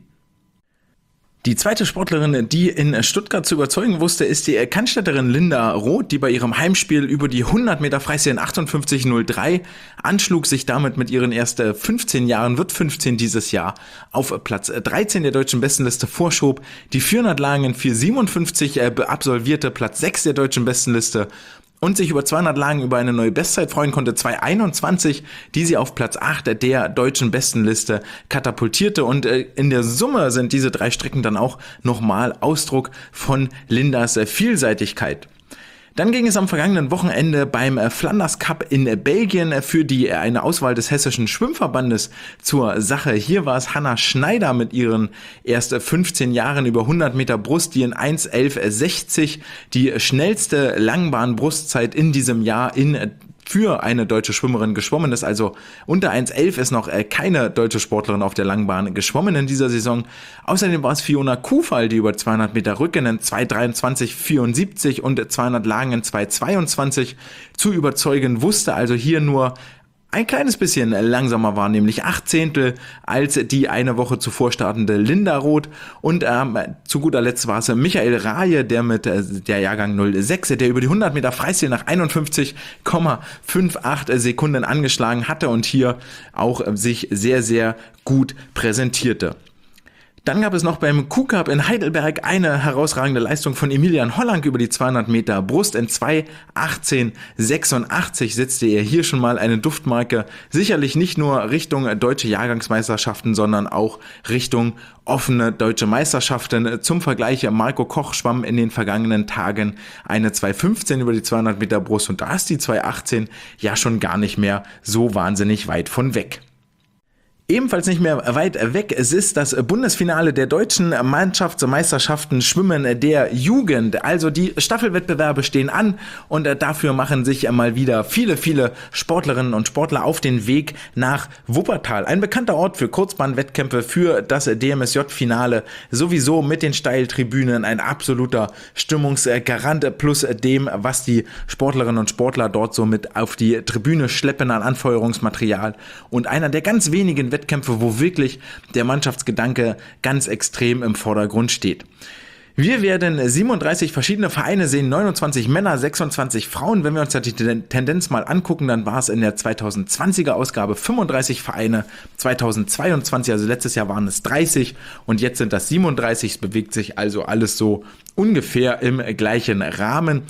[SPEAKER 1] Die zweite Sportlerin, die in Stuttgart zu überzeugen wusste, ist die Cannstätterin Linda Roth, die bei ihrem Heimspiel über die hundert Meter Freistil in achtundfünfzig null drei anschlug, sich damit mit ihren erst fünfzehn Jahren, wird fünfzehn dieses Jahr, auf Platz dreizehn der deutschen Bestenliste vorschob, die vierhundert Lagen in vier siebenundfünfzig absolvierte, Platz sechs der deutschen Bestenliste, und sich über zweihundert Lagen über eine neue Bestzeit freuen konnte, zwei einundzwanzig, die sie auf Platz acht der deutschen Bestenliste katapultierte. Und in der Summe sind diese drei Strecken dann auch nochmal Ausdruck von Lindas Vielseitigkeit. Dann ging es am vergangenen Wochenende beim Flanders Cup in Belgien für die eine Auswahl des Hessischen Schwimmverbandes zur Sache. Hier war es Hanna Schneider mit ihren erst fünfzehn Jahren über hundert Meter Brust, die in eins elf sechzig die schnellste Langbahn-Brustzeit in diesem Jahr in für eine deutsche Schwimmerin geschwommen ist. Also unter eins elf ist noch keine deutsche Sportlerin auf der Langbahn geschwommen in dieser Saison. Außerdem war es Fiona Kufall, die über zweihundert Meter Rücken in zwei dreiundzwanzig vierundsiebzig und zweihundert Lagen in zwei zweiundzwanzig zu überzeugen wusste. Also hier nur ein kleines bisschen langsamer war, nämlich acht Zehntel als die eine Woche zuvor startende Linda Roth. Und ähm, zu guter Letzt war es Michael Rahe, der mit äh, der Jahrgang null sechs, der über die hundert Meter Freistil nach einundfünfzig Komma achtundfünfzig Sekunden angeschlagen hatte und hier auch äh, sich sehr, sehr gut präsentierte. Dann gab es noch beim Q-Cup in Heidelberg eine herausragende Leistung von Emilian Holland über die zweihundert Meter Brust. In zwei achtzehn sechsundachtzig setzte er hier schon mal eine Duftmarke. Sicherlich nicht nur Richtung deutsche Jahrgangsmeisterschaften, sondern auch Richtung offene deutsche Meisterschaften. Zum Vergleich, Marco Koch schwamm in den vergangenen Tagen eine zwei fünfzehn über die zweihundert Meter Brust, und da ist die zwei achtzehn ja schon gar nicht mehr so wahnsinnig weit von weg. Ebenfalls nicht mehr weit weg, es ist das Bundesfinale der deutschen Mannschaftsmeisterschaften Schwimmen der Jugend. Also die Staffelwettbewerbe stehen an und dafür machen sich mal wieder viele, viele Sportlerinnen und Sportler auf den Weg nach Wuppertal. Ein bekannter Ort für Kurzbahnwettkämpfe, für das D M S J-Finale, sowieso mit den Steiltribünen, ein absoluter Stimmungsgarant plus dem, was die Sportlerinnen und Sportler dort so mit auf die Tribüne schleppen an Anfeuerungsmaterial, und einer der ganz wenigen Wettkämpfe, wo wirklich der Mannschaftsgedanke ganz extrem im Vordergrund steht. Wir werden siebenunddreißig verschiedene Vereine sehen, neunundzwanzig Männer, sechsundzwanzig Frauen. Wenn wir uns die Tendenz mal angucken, dann war es in der zweitausendzwanziger Ausgabe fünfunddreißig Vereine, zweitausendzweiundzwanzig, also letztes Jahr waren es dreißig und jetzt sind das siebenunddreißig. Es bewegt sich also alles so ungefähr im gleichen Rahmen.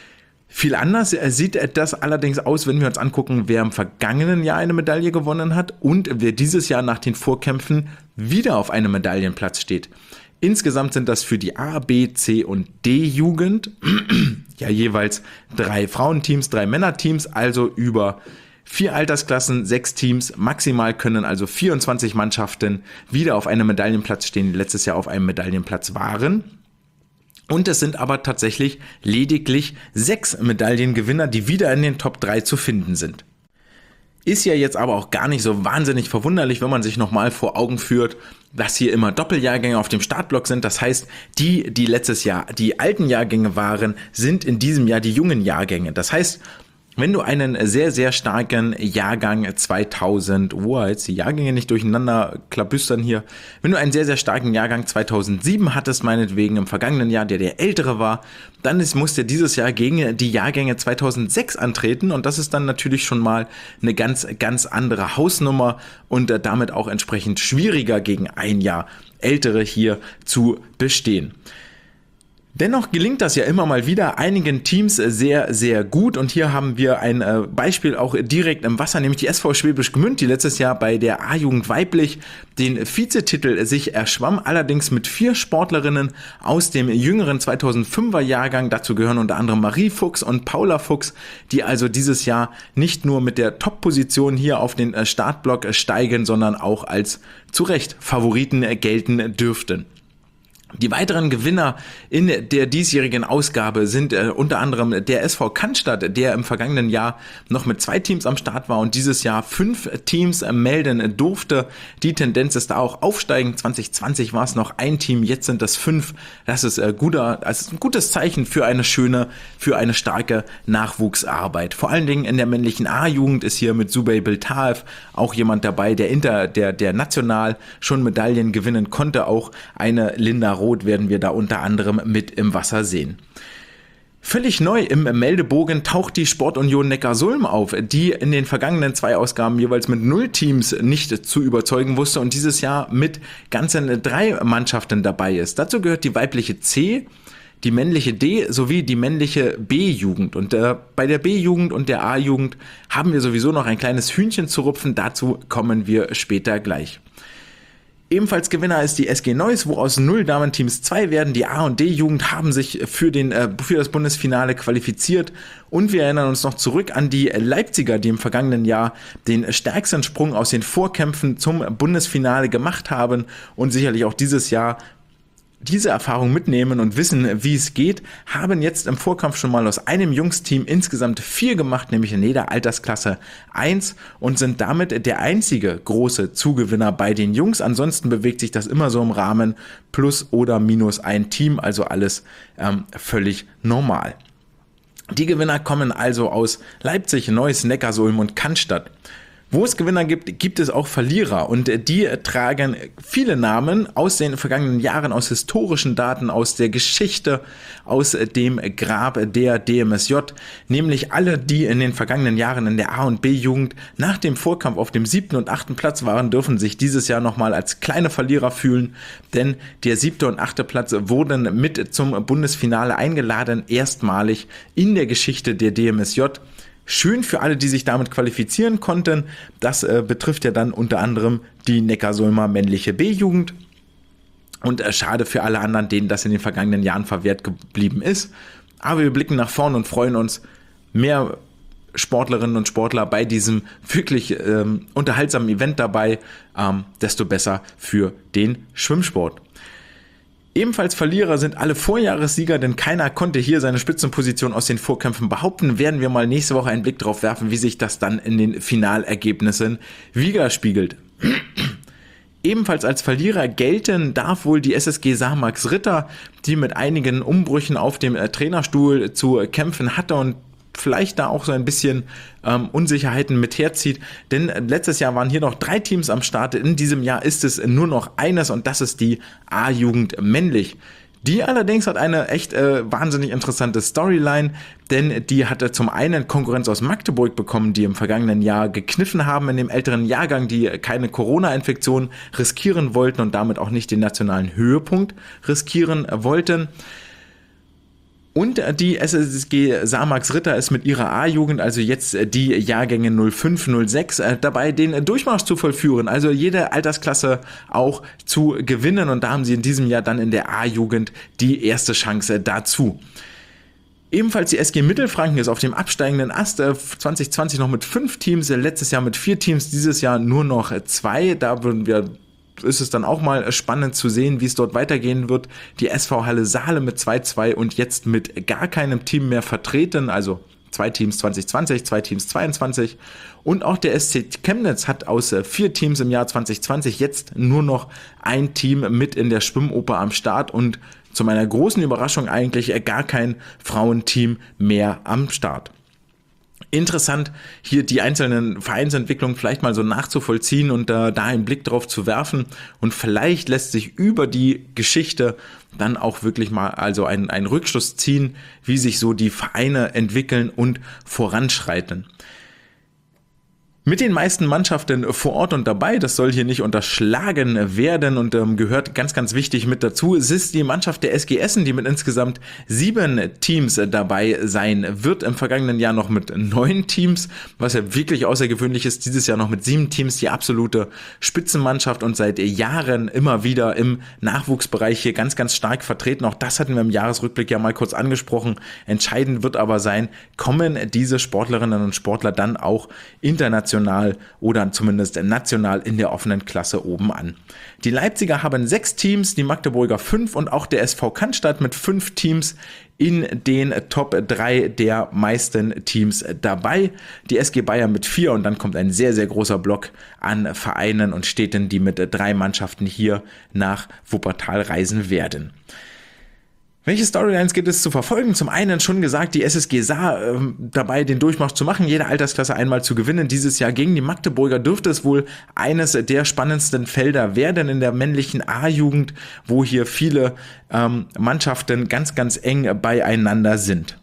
[SPEAKER 1] Viel anders sieht das allerdings aus, wenn wir uns angucken, wer im vergangenen Jahr eine Medaille gewonnen hat und wer dieses Jahr nach den Vorkämpfen wieder auf einem Medaillenplatz steht. Insgesamt sind das für die A, B, C und D-Jugend ja jeweils drei Frauenteams, drei Männerteams, also über vier Altersklassen, sechs Teams. Maximal können also vierundzwanzig Mannschaften wieder auf einem Medaillenplatz stehen, die letztes Jahr auf einem Medaillenplatz waren. Und es sind aber tatsächlich lediglich sechs Medaillengewinner, die wieder in den Top drei zu finden sind. Ist ja jetzt aber auch gar nicht so wahnsinnig verwunderlich, wenn man sich nochmal vor Augen führt, dass hier immer Doppeljahrgänge auf dem Startblock sind. Das heißt, die, die letztes Jahr die alten Jahrgänge waren, sind in diesem Jahr die jungen Jahrgänge. Das heißt, wenn du einen sehr, sehr starken Jahrgang zweitausend, oh, jetzt die Jahrgänge nicht durcheinander klabüstern hier, wenn du einen sehr, sehr starken Jahrgang zweitausendsieben hattest, meinetwegen im vergangenen Jahr, der der ältere war, dann ist, musst du dieses Jahr gegen die Jahrgänge zweitausendsechs antreten und das ist dann natürlich schon mal eine ganz, ganz andere Hausnummer und äh, damit auch entsprechend schwieriger gegen ein Jahr ältere hier zu bestehen. Dennoch gelingt das ja immer mal wieder einigen Teams sehr, sehr gut und hier haben wir ein äh, Beispiel auch direkt im Wasser, nämlich die S V Schwäbisch Gmünd, die letztes Jahr bei der A-Jugend weiblich den Vizetitel sich erschwamm, allerdings mit vier Sportlerinnen aus dem jüngeren zweitausendfünfer Jahrgang, dazu gehören unter anderem Marie Fuchs und Paula Fuchs, die also dieses Jahr nicht nur mit der Top-Position hier auf den Startblock steigen, sondern auch als zu Recht Favoriten gelten dürften. Die weiteren Gewinner in der diesjährigen Ausgabe sind äh, unter anderem der S V Cannstatt, der im vergangenen Jahr noch mit zwei Teams am Start war und dieses Jahr fünf Teams äh, melden durfte. Die Tendenz ist da auch aufsteigend. zwanzig zwanzig war es noch ein Team, jetzt sind das fünf. Das ist, äh, guter, das ist ein gutes Zeichen für eine schöne, für eine starke Nachwuchsarbeit. Vor allen Dingen in der männlichen A-Jugend ist hier mit Subey Biltaev auch jemand dabei, der inter, der, der national schon Medaillen gewinnen konnte. Auch eine Linda Roth werden wir da unter anderem mit im Wasser sehen. Völlig neu im Meldebogen taucht die Sportunion Neckarsulm auf, die in den vergangenen zwei Ausgaben jeweils mit null Teams nicht zu überzeugen wusste und dieses Jahr mit ganzen drei Mannschaften dabei ist. Dazu gehört die weibliche C, die männliche D sowie die männliche B-Jugend. Und äh, bei der B-Jugend und der A-Jugend haben wir sowieso noch ein kleines Hühnchen zu rupfen, dazu kommen wir später gleich. Ebenfalls Gewinner ist die S G Neuss, wo aus null Damenteams zwei werden. Die A- und D-Jugend haben sich für, den, äh, für das Bundesfinale qualifiziert. Und wir erinnern uns noch zurück an die Leipziger, die im vergangenen Jahr den stärksten Sprung aus den Vorkämpfen zum Bundesfinale gemacht haben und sicherlich auch dieses Jahr diese Erfahrung mitnehmen und wissen, wie es geht, haben jetzt im Vorkampf schon mal aus einem Jungsteam insgesamt vier gemacht, nämlich in jeder Altersklasse eins und sind damit der einzige große Zugewinner bei den Jungs. Ansonsten bewegt sich das immer so im Rahmen plus oder minus ein Team, also alles ähm, völlig normal. Die Gewinner kommen also aus Leipzig, Neuss, Neckarsulm und Cannstatt. Wo es Gewinner gibt, gibt es auch Verlierer und die tragen viele Namen aus den vergangenen Jahren, aus historischen Daten, aus der Geschichte, aus dem Grab der D M S J, nämlich alle, die in den vergangenen Jahren in der A- und B-Jugend nach dem Vorkampf auf dem siebten und achten Platz waren, dürfen sich dieses Jahr nochmal als kleine Verlierer fühlen, denn der siebte und achte Platz wurden mit zum Bundesfinale eingeladen, erstmalig in der Geschichte der D M S J. Schön für alle, die sich damit qualifizieren konnten. Das äh, betrifft ja dann unter anderem die Neckarsulmer männliche B-Jugend. Und äh, schade für alle anderen, denen das in den vergangenen Jahren verwehrt geblieben ist. Aber wir blicken nach vorn und freuen uns, mehr Sportlerinnen und Sportler bei diesem wirklich ähm, unterhaltsamen Event dabei, ähm, desto besser für den Schwimmsport. Ebenfalls Verlierer sind alle Vorjahressieger, denn keiner konnte hier seine Spitzenposition aus den Vorkämpfen behaupten. Werden wir mal nächste Woche einen Blick drauf werfen, wie sich das dann in den Finalergebnissen widerspiegelt. Ebenfalls als Verlierer gelten darf wohl die S S G Samax Ritter, die mit einigen Umbrüchen auf dem Trainerstuhl zu kämpfen hatte und vielleicht da auch so ein bisschen ähm, Unsicherheiten mit herzieht, denn letztes Jahr waren hier noch drei Teams am Start, in diesem Jahr ist es nur noch eines und das ist die A-Jugend männlich. Die allerdings hat eine echt äh, wahnsinnig interessante Storyline, denn die hatte zum einen Konkurrenz aus Magdeburg bekommen, die im vergangenen Jahr gekniffen haben in dem älteren Jahrgang, die keine Corona-Infektion riskieren wollten und damit auch nicht den nationalen Höhepunkt riskieren wollten. Und die S S G Samax Ritter ist mit ihrer A-Jugend, also jetzt die Jahrgänge null fünf, null sechs, dabei den Durchmarsch zu vollführen, also jede Altersklasse auch zu gewinnen und da haben sie in diesem Jahr dann in der A-Jugend die erste Chance dazu. Ebenfalls die S G Mittelfranken ist auf dem absteigenden Ast, zwanzig zwanzig noch mit fünf Teams, letztes Jahr mit vier Teams, dieses Jahr nur noch zwei, da würden wir ist es dann auch mal spannend zu sehen, wie es dort weitergehen wird. Die S V Halle Saale mit zwei zwei und jetzt mit gar keinem Team mehr vertreten, also zwei Teams zwanzig zwanzig, zwei Teams zweiundzwanzig. Und auch der S C Chemnitz hat aus vier Teams im Jahr zwanzig zwanzig jetzt nur noch ein Team mit in der Schwimmoper am Start und zu meiner großen Überraschung eigentlich gar kein Frauenteam mehr am Start. Interessant, hier die einzelnen Vereinsentwicklungen vielleicht mal so nachzuvollziehen und äh, da einen Blick drauf zu werfen und vielleicht lässt sich über die Geschichte dann auch wirklich mal also ein, ein Rückschluss ziehen, wie sich so die Vereine entwickeln und voranschreiten. Mit den meisten Mannschaften vor Ort und dabei, das soll hier nicht unterschlagen werden und ähm, gehört ganz, ganz wichtig mit dazu, es ist die Mannschaft der S G Essen, die mit insgesamt sieben Teams dabei sein wird. Im vergangenen Jahr noch mit neun Teams, was ja wirklich außergewöhnlich ist. Dieses Jahr noch mit sieben Teams, die absolute Spitzenmannschaft und seit Jahren immer wieder im Nachwuchsbereich hier ganz, ganz stark vertreten. Auch das hatten wir im Jahresrückblick ja mal kurz angesprochen. Entscheidend wird aber sein, kommen diese Sportlerinnen und Sportler dann auch international oder zumindest national in der offenen Klasse oben an. Die Leipziger haben sechs Teams, die Magdeburger fünf und auch der S V Cannstatt mit fünf Teams in den Top drei der meisten Teams dabei. Die S G Bayern mit vier und dann kommt ein sehr, sehr großer Block an Vereinen und Städten, die mit drei Mannschaften hier nach Wuppertal reisen werden. Welche Storylines gibt es zu verfolgen? Zum einen schon gesagt, die S S G Saar äh, dabei, den Durchmarsch zu machen, jede Altersklasse einmal zu gewinnen. Dieses Jahr gegen die Magdeburger dürfte es wohl eines der spannendsten Felder werden in der männlichen A-Jugend, wo hier viele ähm, Mannschaften ganz, ganz eng beieinander sind.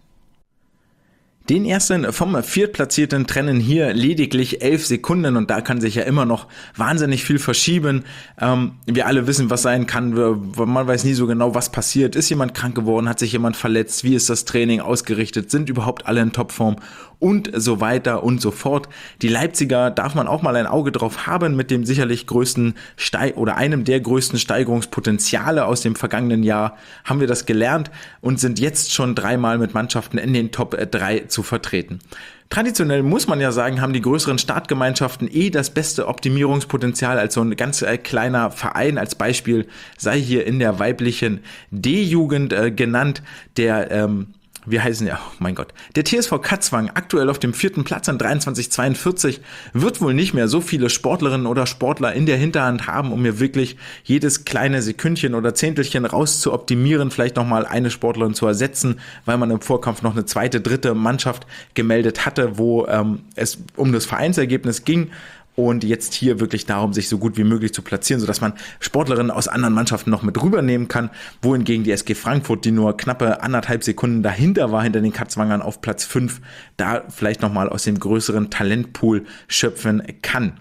[SPEAKER 1] Den ersten vom Viertplatzierten trennen hier lediglich elf Sekunden und da kann sich ja immer noch wahnsinnig viel verschieben. Ähm, wir alle wissen, was sein kann. Man weiß nie so genau, was passiert. Ist jemand krank geworden? Hat sich jemand verletzt? Wie ist das Training ausgerichtet? Sind überhaupt alle in Topform? Und so weiter und so fort. Die Leipziger darf man auch mal ein Auge drauf haben mit dem sicherlich größten Steig- oder einem der größten Steigerungspotenziale aus dem vergangenen Jahr. Haben wir das gelernt und sind jetzt schon dreimal mit Mannschaften in den Top drei zu vertreten. Traditionell muss man ja sagen, haben die größeren Startgemeinschaften eh das beste Optimierungspotenzial als so ein ganz äh, kleiner Verein. Als Beispiel sei hier in der weiblichen D-Jugend äh, genannt, der ähm, wie heißen ja, oh mein Gott, der T S V Katzwang, aktuell auf dem vierten Platz an dreiundzwanzig zweiundvierzig, wird wohl nicht mehr so viele Sportlerinnen oder Sportler in der Hinterhand haben, um mir wirklich jedes kleine Sekündchen oder Zehntelchen raus zu optimieren, vielleicht nochmal eine Sportlerin zu ersetzen, weil man im Vorkampf noch eine zweite, dritte Mannschaft gemeldet hatte, wo ähm, es um das Vereinsergebnis ging. Und jetzt hier wirklich darum, sich so gut wie möglich zu platzieren, sodass man Sportlerinnen aus anderen Mannschaften noch mit rübernehmen kann, wohingegen die S G Frankfurt, die nur knappe anderthalb Sekunden dahinter war, hinter den Katzwangern auf Platz fünf, da vielleicht nochmal aus dem größeren Talentpool schöpfen kann.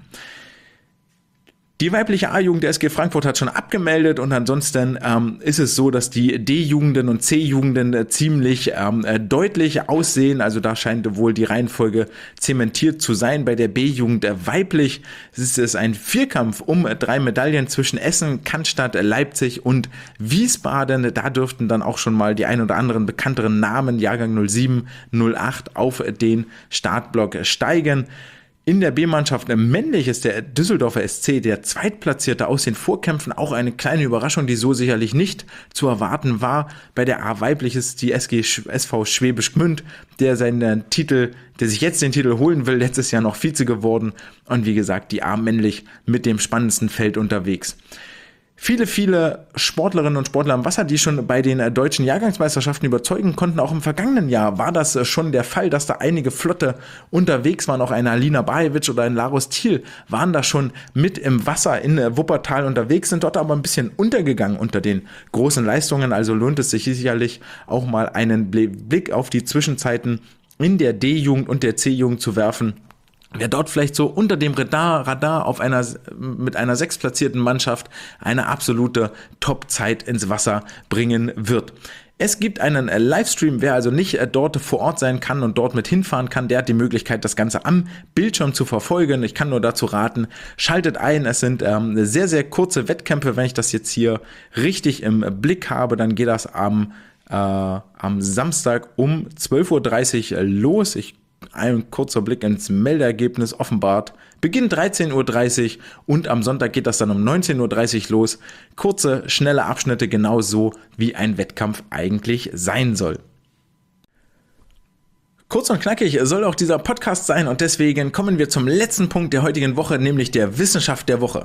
[SPEAKER 1] Die weibliche A-Jugend der S G Frankfurt hat schon abgemeldet und ansonsten ähm, ist es so, dass die D-Jugenden und C-Jugenden äh, ziemlich ähm, äh, deutlich aussehen. Also da scheint wohl die Reihenfolge zementiert zu sein. Bei der B-Jugend äh, weiblich ist es ein Vierkampf um äh, drei Medaillen zwischen Essen, Cannstatt, äh, Leipzig und Wiesbaden. Da dürften dann auch schon mal die ein oder anderen bekannteren Namen, Jahrgang null sieben, null acht, auf äh, den Startblock äh, steigen. In der B-Mannschaft männlich ist der Düsseldorfer S C der Zweitplatzierte aus den Vorkämpfen. Auch eine kleine Überraschung, die so sicherlich nicht zu erwarten war. Bei der A weiblich ist die S G S V Schwäbisch Gmünd, der seinen Titel, der sich jetzt den Titel holen will, letztes Jahr noch Vize geworden. Und wie gesagt, die A männlich mit dem spannendsten Feld unterwegs. Viele, viele Sportlerinnen und Sportler am Wasser, die schon bei den deutschen Jahrgangsmeisterschaften überzeugen konnten. Auch im vergangenen Jahr war das schon der Fall, dass da einige Flotte unterwegs waren. Auch eine Alina Bajevic oder ein Larus Thiel waren da schon mit im Wasser in Wuppertal unterwegs, sind dort aber ein bisschen untergegangen unter den großen Leistungen. Also lohnt es sich sicherlich auch mal einen Blick auf die Zwischenzeiten in der D-Jugend und der C-Jugend zu werfen. Wer dort vielleicht so unter dem Radar, Radar auf einer, mit einer sechstplatzierten Mannschaft eine absolute Top-Zeit ins Wasser bringen wird. Es gibt einen Livestream, wer also nicht dort vor Ort sein kann und dort mit hinfahren kann, der hat die Möglichkeit, das Ganze am Bildschirm zu verfolgen. Ich kann nur dazu raten, schaltet ein. Es sind ähm, sehr, sehr kurze Wettkämpfe. Wenn ich das jetzt hier richtig im Blick habe, dann geht das am, äh, am Samstag um zwölf Uhr dreißig los. Ich ein kurzer Blick ins Meldeergebnis offenbart. Beginn dreizehn Uhr dreißig und am Sonntag geht das dann um neunzehn Uhr dreißig los. Kurze, schnelle Abschnitte, genauso wie ein Wettkampf eigentlich sein soll. Kurz und knackig soll auch dieser Podcast sein und deswegen kommen wir zum letzten Punkt der heutigen Woche, nämlich der Wissenschaft der Woche.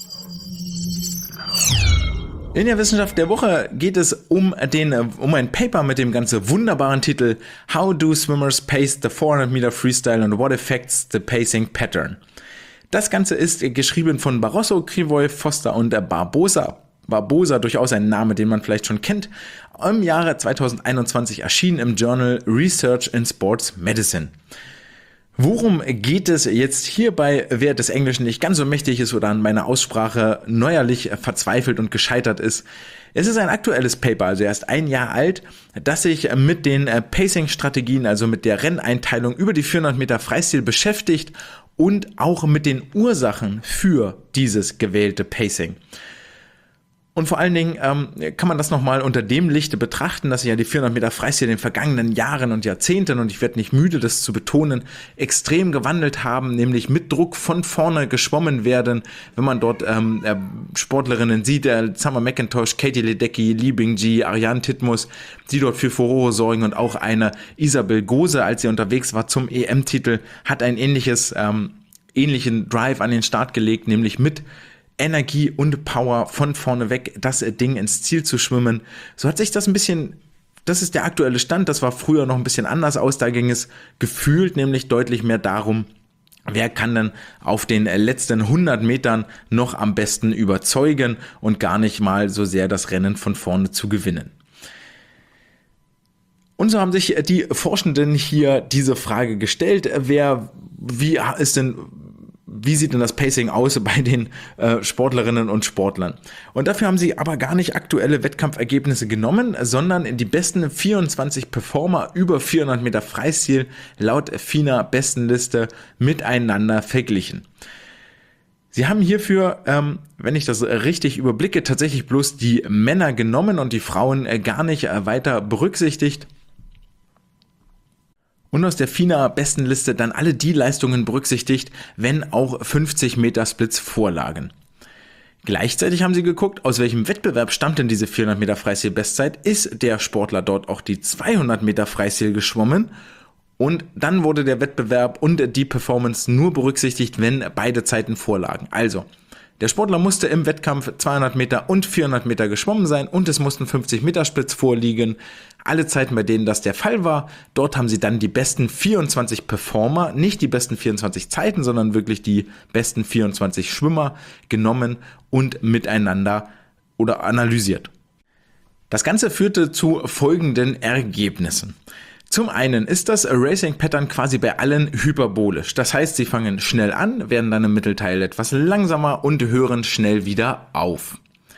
[SPEAKER 1] In der Wissenschaft der Woche geht es um, den, um ein Paper mit dem ganz wunderbaren Titel How do swimmers pace the four hundred meter freestyle and what affects the pacing pattern? Das Ganze ist geschrieben von Barroso, Krivoy, Foster und Barbosa. Barbosa, durchaus ein Name, den man vielleicht schon kennt, im Jahre zweitausendeinundzwanzig erschienen im Journal Research in Sports Medicine. Worum geht es jetzt hierbei, wer des Englischen nicht ganz so mächtig ist oder an meiner Aussprache neuerlich verzweifelt und gescheitert ist? Es ist ein aktuelles Paper, also erst ein Jahr alt, das sich mit den Pacing-Strategien, also mit der Renneinteilung über die vierhundert Meter Freistil beschäftigt und auch mit den Ursachen für dieses gewählte Pacing. Und vor allen Dingen ähm, kann man das nochmal unter dem Lichte betrachten, dass sich ja die vierhundert Meter Freistil in den vergangenen Jahren und Jahrzehnten, und ich werde nicht müde, das zu betonen, extrem gewandelt haben, nämlich mit Druck von vorne geschwommen werden. Wenn man dort ähm, äh, Sportlerinnen sieht, äh, Summer McIntosh, Katie Ledecky, Li Bingji, Ariane Titmus, die dort für Furore sorgen, und auch eine Isabel Gose, als sie unterwegs war zum E M-Titel, hat ein ähnliches, ähm, ähnlichen Drive an den Start gelegt, nämlich mit Energie und Power von vorne weg das Ding ins Ziel zu schwimmen. So hat sich das ein bisschen, das ist der aktuelle Stand, das war früher noch ein bisschen anders aus, da ging es gefühlt nämlich deutlich mehr darum, wer kann denn auf den letzten hundert Metern noch am besten überzeugen und gar nicht mal so sehr das Rennen von vorne zu gewinnen. Und so haben sich die Forschenden hier diese Frage gestellt, wer, wie ist denn Wie sieht denn das Pacing aus bei den äh, Sportlerinnen und Sportlern? Und dafür haben sie aber gar nicht aktuelle Wettkampfergebnisse genommen, sondern die besten vierundzwanzig Performer über vierhundert Meter Freistil laut F I N A-Bestenliste miteinander verglichen. Sie haben hierfür, ähm, wenn ich das richtig überblicke, tatsächlich bloß die Männer genommen und die Frauen äh, gar nicht äh, weiter berücksichtigt. Und aus der F I N A-Bestenliste dann alle die Leistungen berücksichtigt, wenn auch fünfzig Meter Splits vorlagen. Gleichzeitig haben sie geguckt, aus welchem Wettbewerb stammt denn diese vierhundert Meter Freistil-Bestzeit, ist der Sportler dort auch die zweihundert Meter Freistil geschwommen, und dann wurde der Wettbewerb und die Performance nur berücksichtigt, wenn beide Zeiten vorlagen. Also, der Sportler musste im Wettkampf zweihundert Meter und vierhundert Meter geschwommen sein und es mussten fünfzig Meter Splits vorliegen. Alle Zeiten, bei denen das der Fall war, dort haben sie dann die besten vierundzwanzig Performer, nicht die besten vierundzwanzig Zeiten, sondern wirklich die besten vierundzwanzig Schwimmer genommen und miteinander oder analysiert. Das Ganze führte zu folgenden Ergebnissen. Zum einen ist das Racing-Pattern quasi bei allen hyperbolisch. Das heißt, sie fangen schnell an, werden dann im Mittelteil etwas langsamer und hören schnell wieder auf.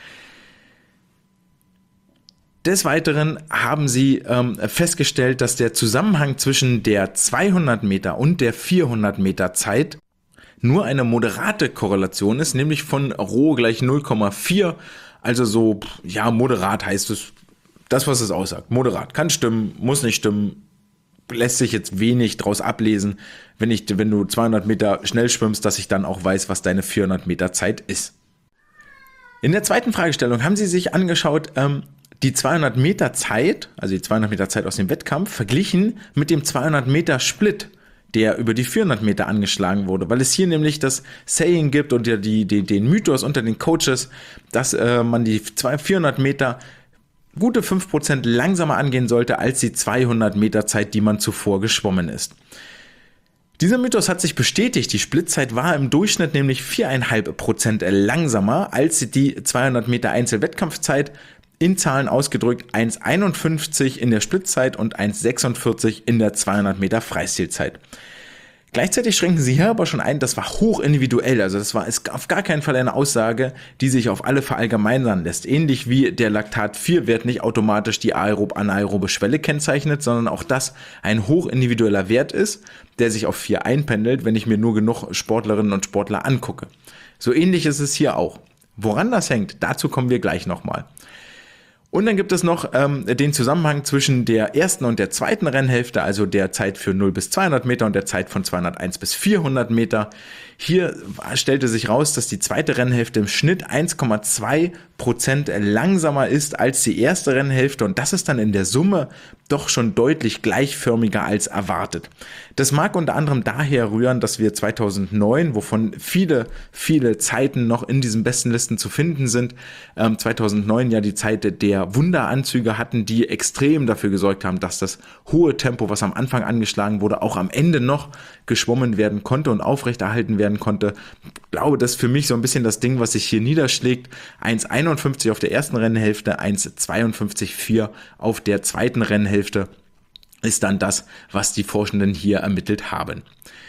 [SPEAKER 1] Des Weiteren haben sie ähm, festgestellt, dass der Zusammenhang zwischen der zweihundert Meter und der vierhundert Meter Zeit nur eine moderate Korrelation ist, nämlich von Rho gleich null Komma vier. Also so, ja, moderat heißt es. Das, was es aussagt, moderat, kann stimmen, muss nicht stimmen, lässt sich jetzt wenig draus ablesen, wenn, ich, wenn du zweihundert Meter schnell schwimmst, dass ich dann auch weiß, was deine vierhundert Meter Zeit ist. In der zweiten Fragestellung haben sie sich angeschaut, ähm, die zweihundert Meter Zeit, also die zweihundert Meter Zeit aus dem Wettkampf, verglichen mit dem zweihundert Meter Split, der über die vierhundert Meter angeschlagen wurde, weil es hier nämlich das Saying gibt und die, die, den Mythos unter den Coaches, dass äh, man die vierhundert Meter gute fünf Prozent langsamer angehen sollte als die zweihundert Meter Zeit, die man zuvor geschwommen ist. Dieser Mythos hat sich bestätigt. Die Splitzeit war im Durchschnitt nämlich vier Komma fünf Prozent langsamer als die zweihundert Meter Einzelwettkampfzeit, in Zahlen ausgedrückt eins Komma einundfünfzig in der Splitzeit und eins Komma sechsundvierzig in der zweihundert Meter Freistilzeit. Gleichzeitig schränken sie hier aber schon ein, das war hoch individuell, also das war ist auf gar keinen Fall eine Aussage, die sich auf alle verallgemeinern lässt. Ähnlich wie der Laktat vier Wert nicht automatisch die aerob-anaerobe Schwelle kennzeichnet, sondern auch das ein hoch individueller Wert ist, der sich auf vier einpendelt, wenn ich mir nur genug Sportlerinnen und Sportler angucke. So ähnlich ist es hier auch. Woran das hängt, dazu kommen wir gleich nochmal. Und dann gibt es noch ähm, den Zusammenhang zwischen der ersten und der zweiten Rennhälfte, also der Zeit für null bis zweihundert Meter und der Zeit von zweihunderteins bis vierhundert Meter. Hier stellte sich raus, dass die zweite Rennhälfte im Schnitt eins Komma zwei Prozent langsamer ist als die erste Rennhälfte und das ist dann in der Summe doch schon deutlich gleichförmiger als erwartet. Das mag unter anderem daher rühren, dass wir zweitausendneun, wovon viele, viele Zeiten noch in diesen besten Listen zu finden sind, ähm, zweitausendneun ja die Zeit der Wunderanzüge hatten, die extrem dafür gesorgt haben, dass das hohe Tempo, was am Anfang angeschlagen wurde, auch am Ende noch geschwommen werden konnte und aufrechterhalten werden konnte. Ich glaube, das ist für mich so ein bisschen das Ding, was sich hier niederschlägt. eins Komma einundfünfzig auf der ersten Rennhälfte, eins Komma zweiundfünfzig Komma vier auf der zweiten Rennhälfte ist dann das, was die Forschenden hier ermittelt haben.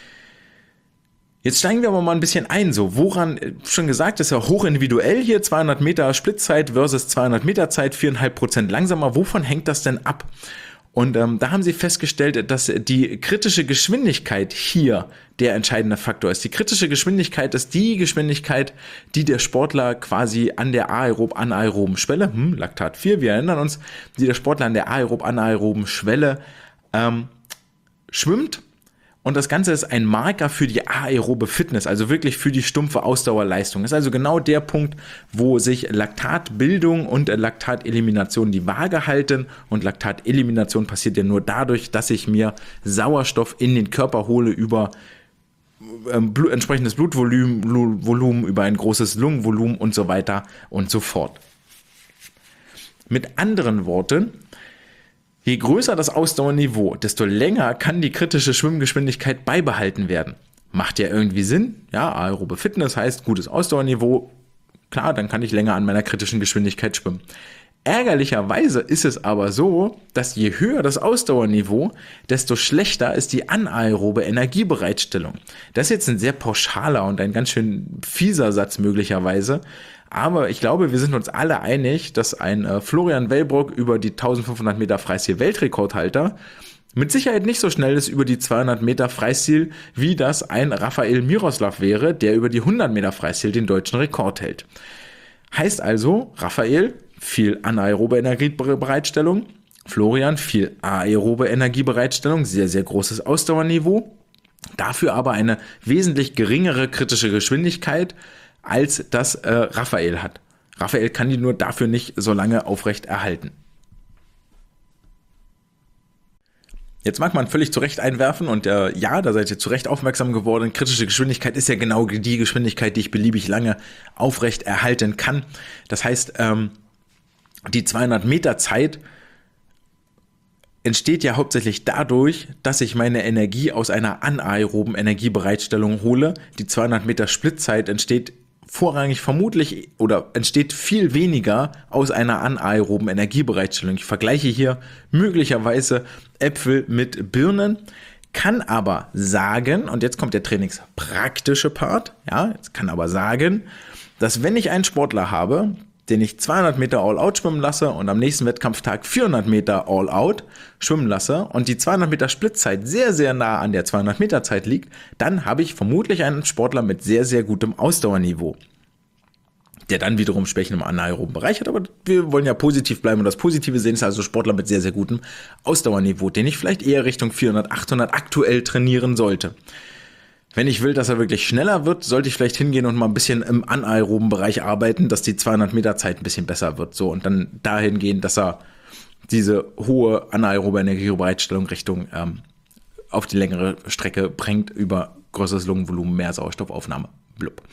[SPEAKER 1] Jetzt steigen wir aber mal ein bisschen ein, so woran, schon gesagt, ist ja hochindividuell hier, zweihundert Meter Splitzeit versus zweihundert Meter Zeit, vier Komma fünf Prozent langsamer, wovon hängt das denn ab? Und ähm, da haben sie festgestellt, dass die kritische Geschwindigkeit hier der entscheidende Faktor ist. Die kritische Geschwindigkeit ist die Geschwindigkeit, die der Sportler quasi an der aerob-anaeroben Schwelle, hm, Laktat vier, wir erinnern uns, die der Sportler an der aerob-anaeroben Schwelle ähm, schwimmt. Und das Ganze ist ein Marker für die aerobe Fitness, also wirklich für die stumpfe Ausdauerleistung. Das ist also genau der Punkt, wo sich Laktatbildung und Laktatelimination die Waage halten. Und Laktatelimination passiert ja nur dadurch, dass ich mir Sauerstoff in den Körper hole über ähm, Blut, entsprechendes Blutvolumen, Volumen, über ein großes Lungenvolumen und so weiter und so fort. Mit anderen Worten, je größer das Ausdauerniveau, desto länger kann die kritische Schwimmgeschwindigkeit beibehalten werden. Macht ja irgendwie Sinn. Ja, aerobe Fitness heißt gutes Ausdauerniveau. Klar, dann kann ich länger an meiner kritischen Geschwindigkeit schwimmen. Ärgerlicherweise ist es aber so, dass je höher das Ausdauerniveau, desto schlechter ist die anaerobe Energiebereitstellung. Das ist jetzt ein sehr pauschaler und ein ganz schön fieser Satz möglicherweise. Aber ich glaube, wir sind uns alle einig, dass ein äh, Florian Wellbrock über die eintausendfünfhundert Meter Freistil Weltrekordhalter mit Sicherheit nicht so schnell ist über die zweihundert Meter Freistil, wie das ein Rafael Miroslav wäre, der über die hundert Meter Freistil den deutschen Rekord hält. Heißt also, Rafael viel anaerobe Energiebereitstellung, Florian viel aerobe Energiebereitstellung, sehr, sehr großes Ausdauerniveau, dafür aber eine wesentlich geringere kritische Geschwindigkeit, als das äh, Rafael hat. Rafael kann die nur dafür nicht so lange aufrecht erhalten. Jetzt mag man völlig zu Recht einwerfen und äh, ja, da seid ihr zu Recht aufmerksam geworden, kritische Geschwindigkeit ist ja genau die Geschwindigkeit, die ich beliebig lange aufrecht erhalten kann. Das heißt, ähm, die zweihundert Meter Zeit entsteht ja hauptsächlich dadurch, dass ich meine Energie aus einer anaeroben Energiebereitstellung hole. Die zweihundert Meter Splitzeit entsteht vorrangig vermutlich oder entsteht viel weniger aus einer anaeroben Energiebereitstellung. Ich vergleiche hier möglicherweise Äpfel mit Birnen, kann aber sagen, und jetzt kommt der trainingspraktische Part, ja, jetzt kann aber sagen, dass wenn ich einen Sportler habe, den ich zweihundert Meter All-Out schwimmen lasse und am nächsten Wettkampftag vierhundert Meter All-Out schwimmen lasse und die zweihundert Meter Splitzeit sehr, sehr nah an der zweihundert Meter Zeit liegt, dann habe ich vermutlich einen Sportler mit sehr, sehr gutem Ausdauerniveau, der dann wiederum Schwächen im anaeroben Bereich hat, aber wir wollen ja positiv bleiben und das Positive sehen ist also Sportler mit sehr, sehr gutem Ausdauerniveau, den ich vielleicht eher Richtung vierhundert, achthundert aktuell trainieren sollte. Wenn ich will, dass er wirklich schneller wird, sollte ich vielleicht hingehen und mal ein bisschen im anaeroben Bereich arbeiten, dass die zweihundert Meter Zeit ein bisschen besser wird. So, und dann dahin gehen, dass er diese hohe anaerobe Energiebereitstellung Richtung ähm, auf die längere Strecke bringt, über größeres Lungenvolumen, mehr Sauerstoffaufnahme. Blub.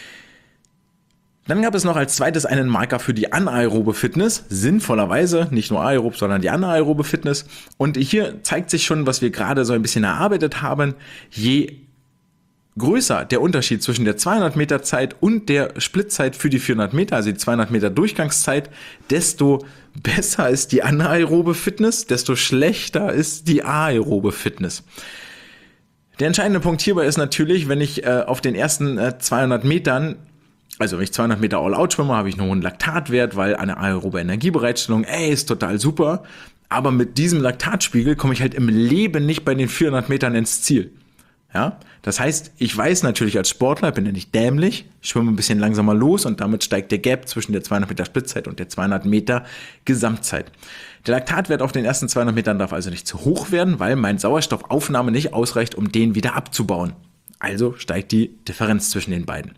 [SPEAKER 1] Dann gab es noch als zweites einen Marker für die anaerobe Fitness, sinnvollerweise, nicht nur aerob, sondern die anaerobe Fitness. Und hier zeigt sich schon, was wir gerade so ein bisschen erarbeitet haben, je größer der Unterschied zwischen der zweihundert Meter Zeit und der Splitzeit für die vierhundert Meter, also die zweihundert Meter Durchgangszeit, desto besser ist die anaerobe Fitness, desto schlechter ist die aerobe Fitness. Der entscheidende Punkt hierbei ist natürlich, wenn ich äh, auf den ersten äh, zweihundert Metern, also wenn ich zweihundert Meter All-Out schwimme, habe ich einen hohen Laktatwert, weil eine aerobe Energiebereitstellung, ey, ist total super, aber mit diesem Laktatspiegel komme ich halt im Leben nicht bei den vierhundert Metern ins Ziel. Ja, das heißt, ich weiß natürlich als Sportler, bin ja nicht dämlich, schwimme ein bisschen langsamer los und damit steigt der Gap zwischen der zweihundert Meter Splittzeit und der zweihundert Meter Gesamtzeit. Der Laktatwert auf den ersten zweihundert Metern darf also nicht zu hoch werden, weil meine Sauerstoffaufnahme nicht ausreicht, um den wieder abzubauen. Also steigt die Differenz zwischen den beiden.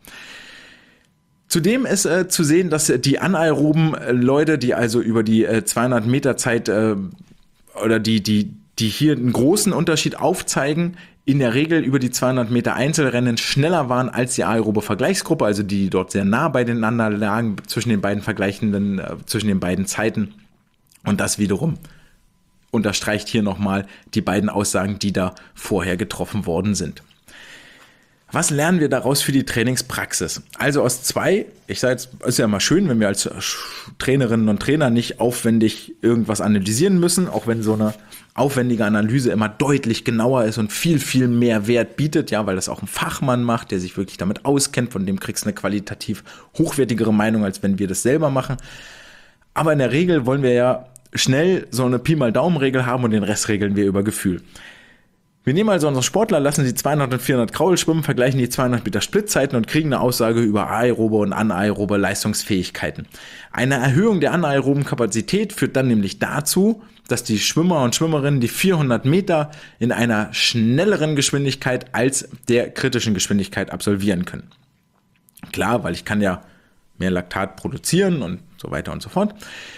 [SPEAKER 1] Zudem ist äh, zu sehen, dass die anaeroben äh, Leute, die also über die äh, zweihundert Meter Zeit äh, oder die, die, die hier einen großen Unterschied aufzeigen, in der Regel über die zweihundert Meter Einzelrennen schneller waren als die aerobe Vergleichsgruppe, also die dort sehr nah beieinander lagen zwischen den beiden vergleichenden, äh, zwischen den beiden Zeiten. Und das wiederum unterstreicht hier nochmal die beiden Aussagen, die da vorher getroffen worden sind. Was lernen wir daraus für die Trainingspraxis? Also aus zwei, ich sage jetzt, ist ja immer schön, wenn wir als Trainerinnen und Trainer nicht aufwendig irgendwas analysieren müssen, auch wenn so eine aufwendige Analyse immer deutlich genauer ist und viel, viel mehr Wert bietet, ja, weil das auch ein Fachmann macht, der sich wirklich damit auskennt, von dem kriegst du eine qualitativ hochwertigere Meinung, als wenn wir das selber machen. Aber in der Regel wollen wir ja schnell so eine Pi mal Daumen-Regel haben und den Rest regeln wir über Gefühl. Wir nehmen also unsere Sportler, lassen sie zweihundert und vierhundert Kraul schwimmen, vergleichen die zweihundert Meter Splittzeiten und kriegen eine Aussage über aerobe und anaerobe Leistungsfähigkeiten. Eine Erhöhung der anaeroben Kapazität führt dann nämlich dazu, dass die Schwimmer und Schwimmerinnen die vierhundert Meter in einer schnelleren Geschwindigkeit als der kritischen Geschwindigkeit absolvieren können. Klar, weil ich kann ja mehr Laktat produzieren und so weiter und so fort.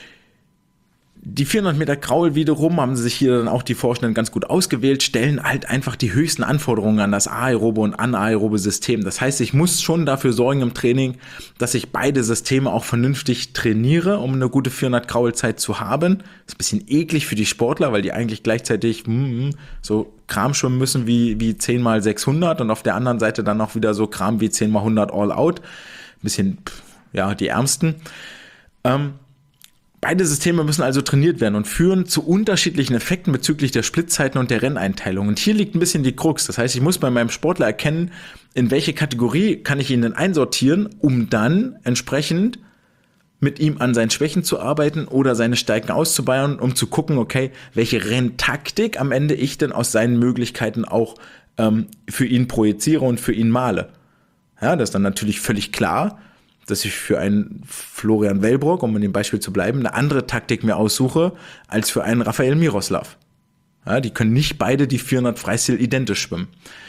[SPEAKER 1] Die vierhundert Meter Kraul wiederum haben sich hier dann auch die Forscher ganz gut ausgewählt, stellen halt einfach die höchsten Anforderungen an das aerobe und anaerobe System. Das heißt, ich muss schon dafür sorgen im Training, dass ich beide Systeme auch vernünftig trainiere, um eine gute vierhundert Kraulzeit zu haben. Das ist ein bisschen eklig für die Sportler, weil die eigentlich gleichzeitig mm, so Kram schwimmen müssen wie, wie zehn mal sechshundert und auf der anderen Seite dann auch wieder so Kram wie zehn mal hundert all out. Ein bisschen, ja, die Ärmsten. Ähm, Beide Systeme müssen also trainiert werden und führen zu unterschiedlichen Effekten bezüglich der Splittzeiten und der Renneinteilung. Und hier liegt ein bisschen die Krux. Das heißt, ich muss bei meinem Sportler erkennen, in welche Kategorie kann ich ihn denn einsortieren, um dann entsprechend mit ihm an seinen Schwächen zu arbeiten oder seine Stärken auszubauen, um zu gucken, okay, welche Renntaktik am Ende ich denn aus seinen Möglichkeiten auch ähm, für ihn projiziere und für ihn male. Ja, das ist dann natürlich völlig klar, dass ich für einen Florian Wellbrock, um in dem Beispiel zu bleiben, eine andere Taktik mir aussuche, als für einen Rafael Miroslav. Ja, die können nicht beide die vierhundert Freistil identisch schwimmen.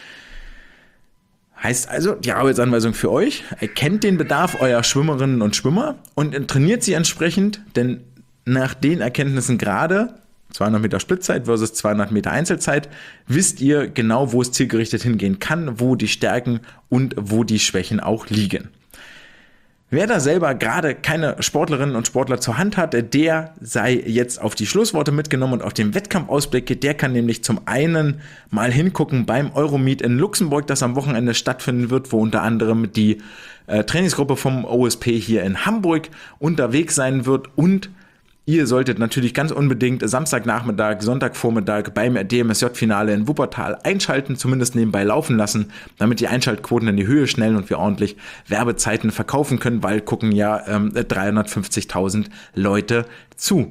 [SPEAKER 1] Heißt also, die Arbeitsanweisung für euch, erkennt den Bedarf eurer Schwimmerinnen und Schwimmer und trainiert sie entsprechend, denn nach den Erkenntnissen gerade, zweihundert Meter Splittzeit versus zweihundert Meter Einzelzeit, wisst ihr genau, wo es zielgerichtet hingehen kann, wo die Stärken und wo die Schwächen auch liegen. Wer da selber gerade keine Sportlerinnen und Sportler zur Hand hat, der sei jetzt auf die Schlussworte mitgenommen und auf den Wettkampfausblick. Der kann nämlich zum einen mal hingucken beim Euromeet in Luxemburg, das am Wochenende stattfinden wird, wo unter anderem die äh, Trainingsgruppe vom O S P hier in Hamburg unterwegs sein wird. Und ihr solltet natürlich ganz unbedingt Samstagnachmittag, Sonntagvormittag beim D M S J-Finale in Wuppertal einschalten, zumindest nebenbei laufen lassen, damit die Einschaltquoten in die Höhe schnellen und wir ordentlich Werbezeiten verkaufen können, weil gucken ja ähm, dreihundertfünfzigtausend Leute zu.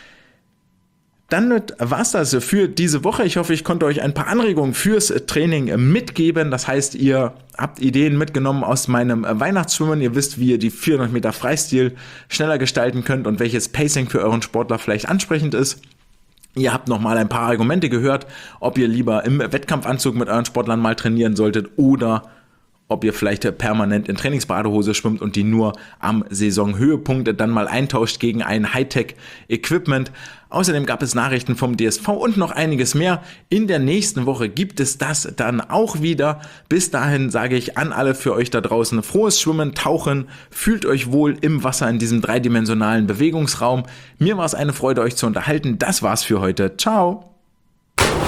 [SPEAKER 1] Dann war's das für diese Woche. Ich hoffe, ich konnte euch ein paar Anregungen fürs Training mitgeben. Das heißt, ihr habt Ideen mitgenommen aus meinem Weihnachtsschwimmen. Ihr wisst, wie ihr die vierhundert Meter Freistil schneller gestalten könnt und welches Pacing für euren Sportler vielleicht ansprechend ist. Ihr habt nochmal ein paar Argumente gehört, ob ihr lieber im Wettkampfanzug mit euren Sportlern mal trainieren solltet oder ob ihr vielleicht permanent in Trainingsbadehose schwimmt und die nur am Saisonhöhepunkt dann mal eintauscht gegen ein Hightech-Equipment. Außerdem gab es Nachrichten vom D S V und noch einiges mehr. In der nächsten Woche gibt es das dann auch wieder. Bis dahin sage ich an alle für euch da draußen frohes Schwimmen, Tauchen. Fühlt euch wohl im Wasser in diesem dreidimensionalen Bewegungsraum. Mir war es eine Freude, euch zu unterhalten. Das war's für heute. Ciao!